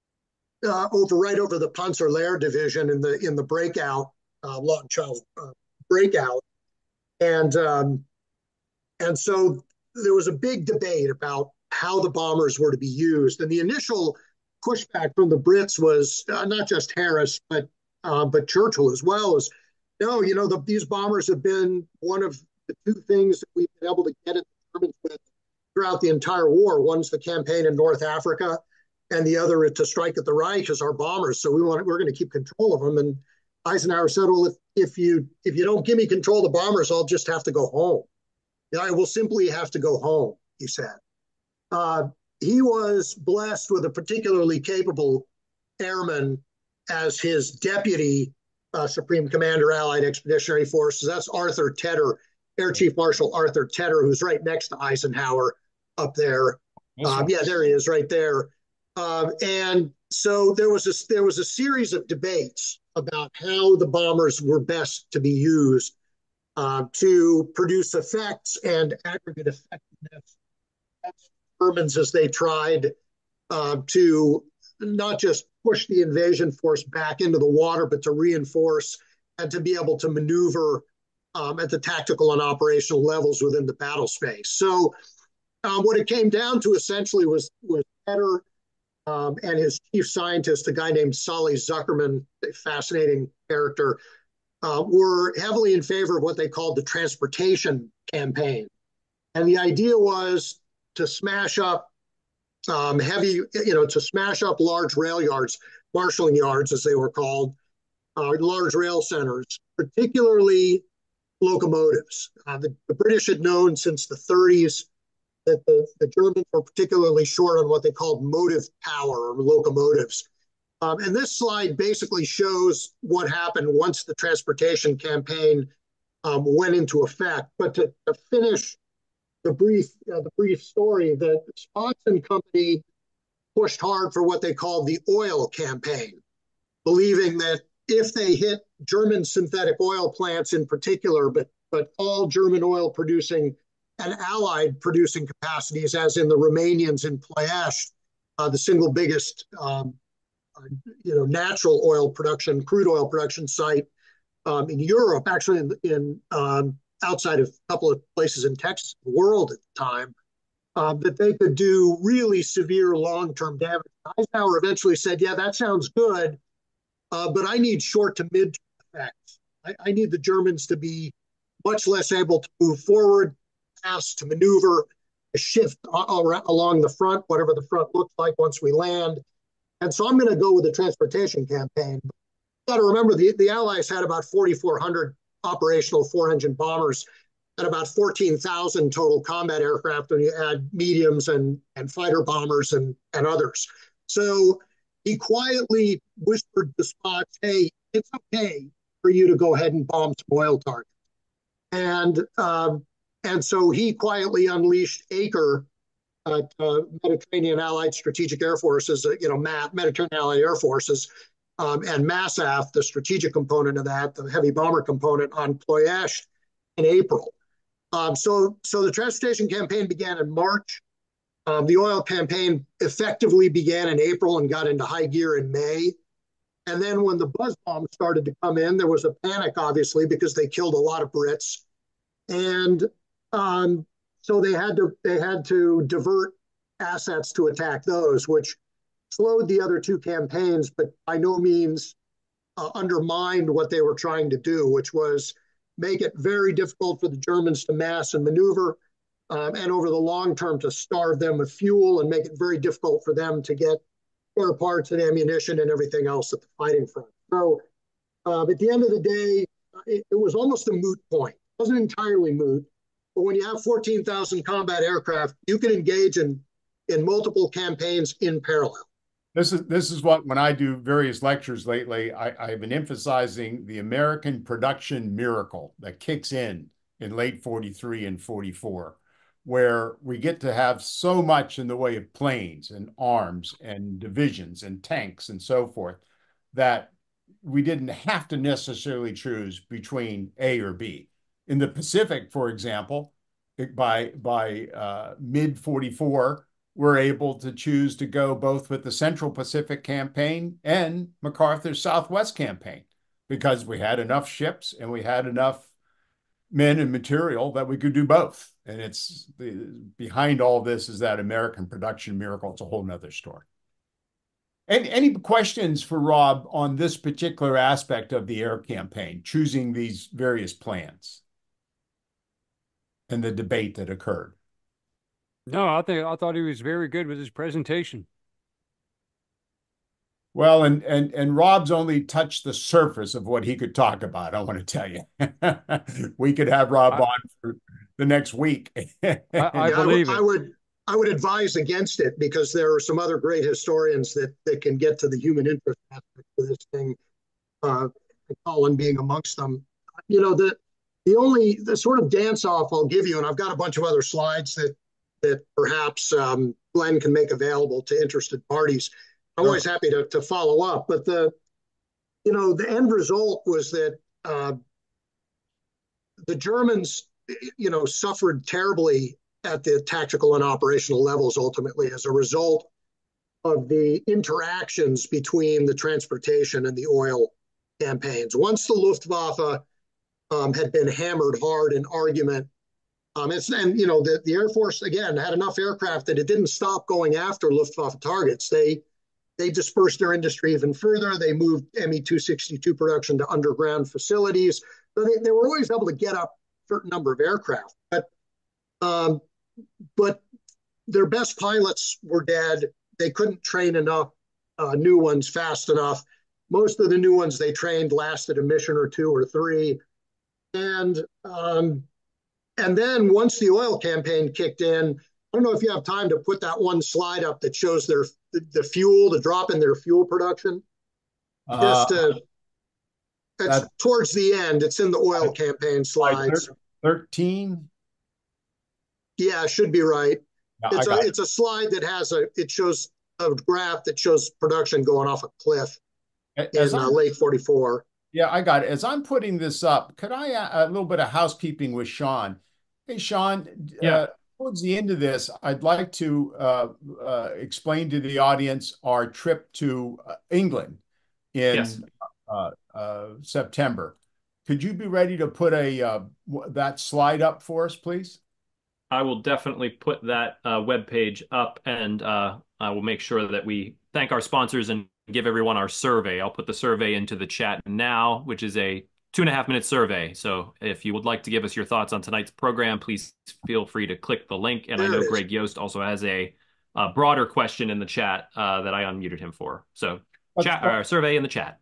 uh, over right over the Panzerlehr division in the in the breakout, uh, Lawton Charles uh, breakout, and um, and so there was a big debate about how the bombers were to be used, and the initial pushback from the Brits was uh, not just Harris, but uh, but Churchill as well. As no, you know, the, these bombers have been one of the two things that we've been able to get at the Germans with throughout the entire war. One's the campaign in North Africa, and the other is to strike at the Reich as our bombers. So we want we're going to keep control of them. And Eisenhower said, "Well, if if you if you don't give me control of the bombers, I'll just have to go home. You know, I will simply have to go home." he said. Uh, he was blessed with a particularly capable airman as his deputy uh, Supreme Commander, Allied Expeditionary Forces. That's Arthur Tedder, Air Chief Marshal Arthur Tedder, who's right next to Eisenhower up there. Um, yeah, there he is, right there. Um, and so there was a there was a series of debates about how the bombers were best to be used uh, to produce effects and aggregate effectiveness. That's Germans as they tried uh, to not just push the invasion force back into the water, but to reinforce and to be able to maneuver um, at the tactical and operational levels within the battle space. So um, what it came down to essentially was, was Tedder um, and his chief scientist, a guy named Solly Zuckerman, a fascinating character, uh, were heavily in favor of what they called the transportation campaign. And the idea was to smash up um, heavy, you know, to smash up large rail yards, marshalling yards, as they were called, uh, large rail centers, particularly locomotives. Uh, the, the British had known since the thirties that the, the Germans were particularly short on what they called motive power or locomotives. Um, and this slide basically shows what happened once the transportation campaign um, went into effect. But to, to finish the brief, uh, the brief story, that Spaatz and Company pushed hard for what they called the oil campaign, believing that if they hit German synthetic oil plants in particular, but but all German oil producing and Allied producing capacities, as in the Romanians in Ploiești, uh, the single biggest um, uh, you know natural oil production, crude oil production site um, in Europe, actually in, in um, outside of a couple of places in Texas, the world at the time, um, that they could do really severe long-term damage. Eisenhower eventually said, yeah, that sounds good, uh, but I need short to mid effects. I, I need the Germans to be much less able to move forward, pass, to maneuver, to shift along the front, whatever the front looks like once we land. And so I'm going to go with the transportation campaign. You've got to remember, the, the Allies had about forty-four hundred operational four-engine bombers and about fourteen thousand total combat aircraft when you add mediums and, and fighter bombers and, and others. So he quietly whispered to Spaatz, hey, it's okay for you to go ahead and bomb some oil targets. And um, and so he quietly unleashed ACRE, uh, uh, Mediterranean Allied Strategic Air Forces, uh, you know, Mediterranean Allied Air Forces, um, and MASAF, the strategic component of that, the heavy bomber component, on Ploiești in April. Um, so, so the transportation campaign began in March. Um, the oil campaign effectively began in April and got into high gear in May. And then when the buzz bombs started to come in, there was a panic, obviously, because they killed a lot of Brits. And um, so they had to they had to divert assets to attack those, which slowed the other two campaigns, but by no means uh, undermined what they were trying to do, which was make it very difficult for the Germans to mass and maneuver, um, and over the long term to starve them of fuel and make it very difficult for them to get spare parts and ammunition and everything else at the fighting front. So uh, at the end of the day, it, it was almost a moot point. It wasn't entirely moot, but when you have fourteen thousand combat aircraft, you can engage in, in multiple campaigns in parallel. This is this is what, when I do various lectures lately, I, I've been emphasizing the American production miracle that kicks in in late forty-three and forty-four, where we get to have so much in the way of planes and arms and divisions and tanks and so forth that we didn't have to necessarily choose between A or B. In the Pacific, for example, by, by uh, mid forty-four, we're able to choose to go both with the Central Pacific Campaign and MacArthur's Southwest Campaign, because we had enough ships and we had enough men and material that we could do both. And it's the, behind all this is that American production miracle. It's a whole nother story. And any questions for Rob on this particular aspect of the air campaign, choosing these various plans and the debate that occurred? No, I think I thought he was very good with his presentation. Well, and and and Rob's only touched the surface of what he could talk about, I want to tell you. We could have Rob I, on for the next week. I, I Yeah, believe I, it. I would I would advise against it because there are some other great historians that that can get to the human interest aspect of this thing. Uh, Colin being amongst them. You know, the the only the sort of dance off I'll give you, and I've got a bunch of other slides that that perhaps um, Glenn can make available to interested parties. I'm always happy to to follow up, but the you know the end result was that uh, the Germans you know suffered terribly at the tactical and operational levels ultimately as a result of the interactions between the transportation and the oil campaigns. Once the Luftwaffe um, had been hammered hard in argument, um, it's, and you know the, the Air Force again had enough aircraft that it didn't stop going after Luftwaffe targets. They they dispersed their industry even further. They moved M E two sixty-two production to underground facilities. So they, they were always able to get up a certain number of aircraft, but um, but their best pilots were dead. They couldn't train enough uh, new ones fast enough. Most of the new ones they trained lasted a mission or two or three. And um, and then once the oil campaign kicked in, I don't know if you have time to put that one slide up that shows their the, the fuel, the drop in their fuel production. Uh, Just uh, it's towards the end. It's in the oil campaign slides. thirteen? Yeah, it should be right. Yeah, it's a it. it's a slide that has a it shows a graph that shows production going off a cliff As in uh, late forty-four. Yeah, I got it. As I'm putting this up, could I uh, a little bit of housekeeping with Sean? Hey, Sean, yeah. uh, towards the end of this, I'd like to uh, uh, explain to the audience our trip to uh, England in yes. uh, uh, September. Could you be ready to put a uh, that slide up for us, please? I will definitely put that uh, webpage up, and uh, I will make sure that we thank our sponsors and give everyone our survey. I'll put the survey into the chat now, which is a two and a half minute survey. So if you would like to give us your thoughts on tonight's program, please feel free to click the link. And there I know Greg Yost also has a, a broader question in the chat uh, that I unmuted him for. So chat, uh, survey in the chat.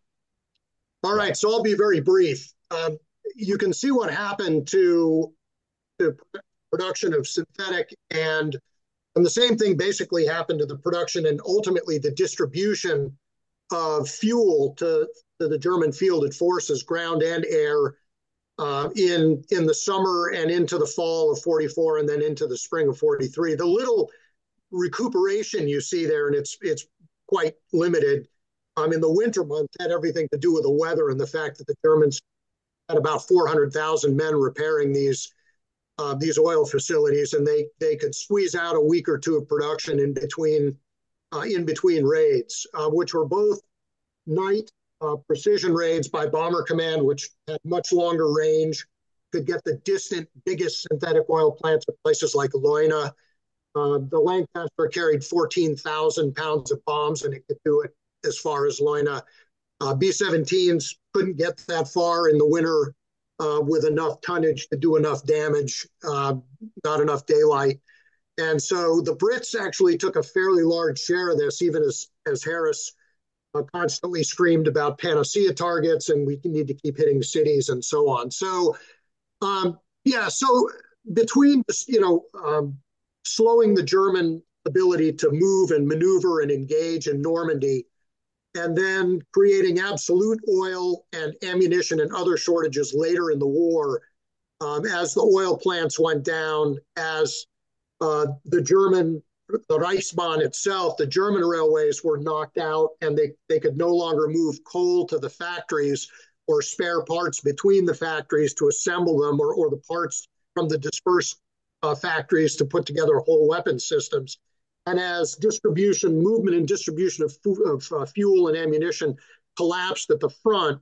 All right, so I'll be very brief. Um, you can see what happened to, to production of synthetic, and, and the same thing basically happened to the production and ultimately the distribution of fuel to, to the German fielded forces, ground and air, uh, in, in the summer and into the fall of forty-four and then into the spring of forty-three. The little recuperation you see there, and it's, it's quite limited, um, in the winter months had everything to do with the weather and the fact that the Germans had about four hundred thousand men repairing these Uh, these oil facilities, and they they could squeeze out a week or two of production in between uh, in between raids, uh, which were both night uh, precision raids by Bomber Command, which had much longer range, could get the distant biggest synthetic oil plants at places like Leuna. Uh, the Lancaster carried fourteen thousand pounds of bombs, and it could do it as far as Leuna. Uh, B seventeens couldn't get that far in the winter Uh, with enough tonnage to do enough damage, uh, not enough daylight. And so the Brits actually took a fairly large share of this, even as, as Harris uh, constantly screamed about panacea targets and we need to keep hitting cities and so on. So, um, yeah, so between, you know, um, slowing the German ability to move and maneuver and engage in Normandy, and then creating absolute oil and ammunition and other shortages later in the war, um, as the oil plants went down, as uh, the German, the Reichsbahn itself, the German railways were knocked out and they, they could no longer move coal to the factories or spare parts between the factories to assemble them, or, or the parts from the dispersed uh, factories to put together whole weapon systems. And as distribution, movement and distribution of, of uh, fuel and ammunition collapsed at the front,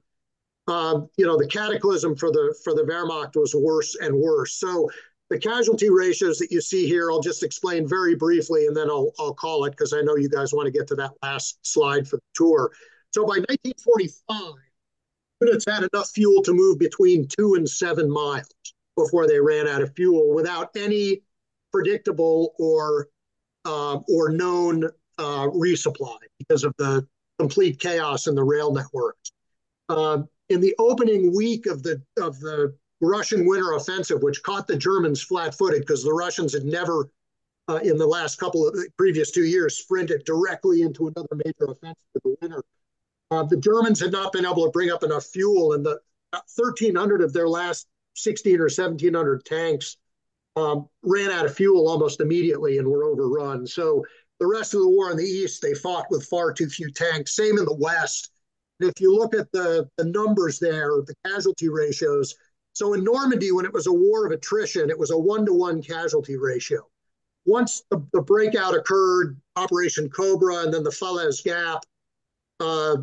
uh, you know, the cataclysm for the for the Wehrmacht was worse and worse. So the casualty ratios that you see here, I'll just explain very briefly, and then I'll I'll call it because I know you guys want to get to that last slide for the tour. So by nineteen forty-five, units had enough fuel to move between two and seven miles before they ran out of fuel without any predictable or Uh, or known uh, resupply because of the complete chaos in the rail networks. Uh, in the opening week of the of the Russian winter offensive, which caught the Germans flat-footed because the Russians had never, uh, in the last couple of previous two years, sprinted directly into another major offensive in the winter. Uh, the Germans had not been able to bring up enough fuel, and the thirteen hundred of their last sixteen or seventeen hundred tanks um, ran out of fuel almost immediately and were overrun. So the rest of the war in the East, they fought with far too few tanks. Same in the West. And if you look at the, the numbers there, the casualty ratios, so in Normandy, when it was a war of attrition, it was a one-to-one casualty ratio. Once the, the breakout occurred, Operation Cobra and then the Falaise Gap, uh,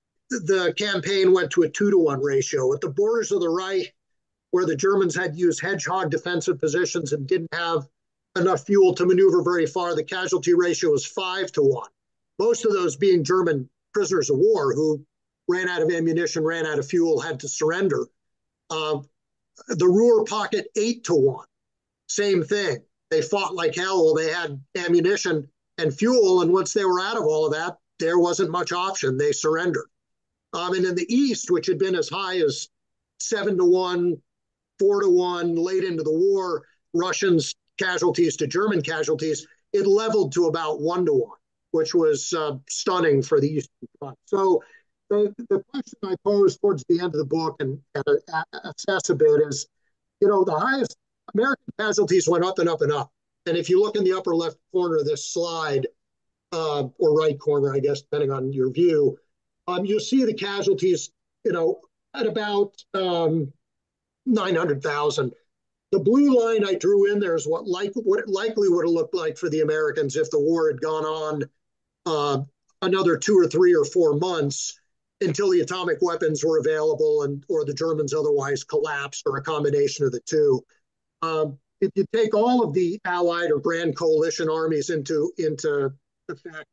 the campaign went to a two-to-one ratio. At the borders of the Reich, where the Germans had used hedgehog defensive positions and didn't have enough fuel to maneuver very far, the casualty ratio was five to one. Most of those being German prisoners of war who ran out of ammunition, ran out of fuel, had to surrender. Uh, the Ruhr pocket, eight to one. Same thing. They fought like hell. They had ammunition and fuel, and once they were out of all of that, there wasn't much option. They surrendered. Um, and in the East, which had been as high as seven to one, four to one, late into the war, Russians casualties to German casualties, it leveled to about one to one, which was uh, stunning for the Eastern Front. So the, the question I pose towards the end of the book and, and uh, assess a bit is, you know, the highest American casualties went up and up and up. And if you look in the upper left corner of this slide, uh, or right corner, I guess, depending on your view, um, you'll see the casualties, you know, at about um, nine hundred thousand. The blue line I drew in there is what, like, what it likely would have looked like for the Americans if the war had gone on uh, another two or three or four months until the atomic weapons were available and or the Germans otherwise collapsed, or a combination of the two. Um, if you take all of the Allied or Grand Coalition armies into, into effect,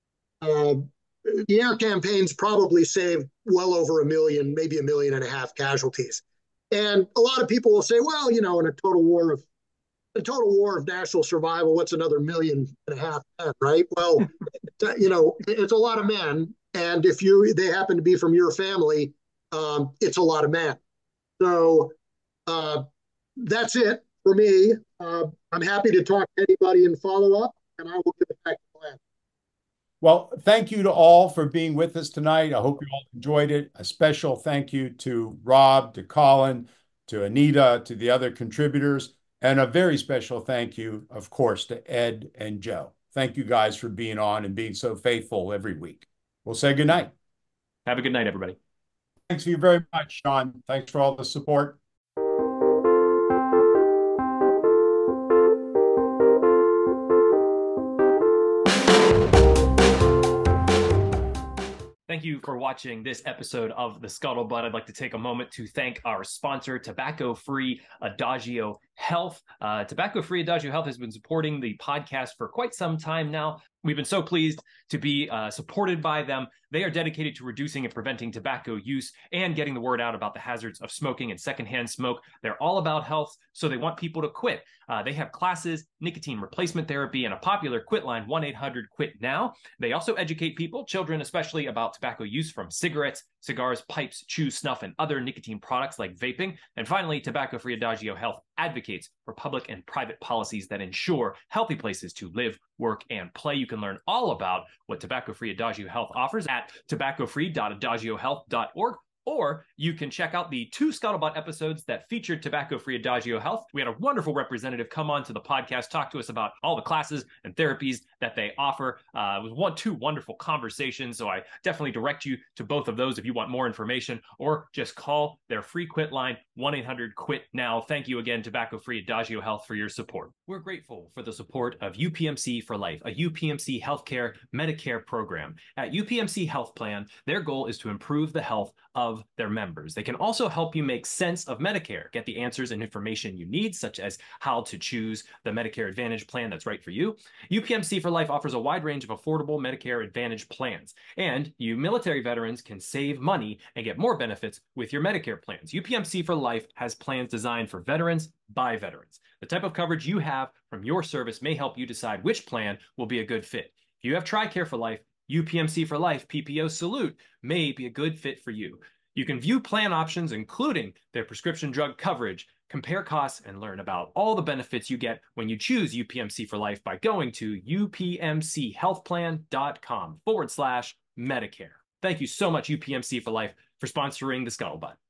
uh, the air campaigns probably saved well over a million, maybe a million and a half casualties. And a lot of people will say, well, you know, in a total war of a total war of national survival, what's another million and a half men, right? Well, you know, it's a lot of men. And if you they happen to be from your family, um, it's a lot of men. So uh, that's it for me. Uh, I'm happy to talk to anybody and follow up, and I will give it back to Glenn. Well, thank you to all for being with us tonight. I hope you all enjoyed it. A special thank you to Rob, to Colin, to Anita, to the other contributors, and a very special thank you, of course, to Ed and Joe. Thank you guys for being on and being so faithful every week. We'll say good night. Have a good night, everybody. Thanks for you very much, Sean. Thanks for all the support. Thank you for watching this episode of The Scuttlebutt. I'd like to take a moment to thank our sponsor, Tobacco-Free Adagio Health. Uh, Tobacco-Free Adagio Health has been supporting the podcast for quite some time now. We've been so pleased to be uh, supported by them. They are dedicated to reducing and preventing tobacco use and getting the word out about the hazards of smoking and secondhand smoke. They're all about health, so they want people to quit. Uh, they have classes, nicotine replacement therapy, and a popular quit line, one eight hundred quit now. They also educate people, children especially, about tobacco use from cigarettes, cigars, pipes, chew, snuff, and other nicotine products like vaping. And finally, Tobacco-Free Adagio Health advocates for public and private policies that ensure healthy places to live, work, and play. You can learn all about what Tobacco-Free Adagio Health offers at tobacco free dot adagio health dot org. Or you can check out the two Scuttlebutt episodes that featured Tobacco-Free Adagio Health. We had a wonderful representative come on to the podcast, talk to us about all the classes and therapies that they offer. Uh, it was one, two wonderful conversations. So I definitely direct you to both of those if you want more information, or just call their free quit line, one eight hundred quit now. Thank you again, Tobacco-Free Adagio Health, for your support. We're grateful for the support of U P M C for Life, a U P M C healthcare Medicare program. At U P M C Health Plan, their goal is to improve the health of their members. They can also help you make sense of Medicare, get the answers and information you need, such as how to choose the Medicare Advantage plan that's right for you. U P M C for Life offers a wide range of affordable Medicare Advantage plans, and you military veterans can save money and get more benefits with your Medicare plans. U P M C for Life has plans designed for veterans by veterans. The type of coverage you have from your service may help you decide which plan will be a good fit. If you have TRICARE for Life, U P M C for Life P P O Salute may be a good fit for you. You can view plan options, including their prescription drug coverage, compare costs, and learn about all the benefits you get when you choose U P M C for Life by going to upmchealthplan.com forward slash Medicare. Thank you so much, U P M C for Life, for sponsoring the Scuttlebutt.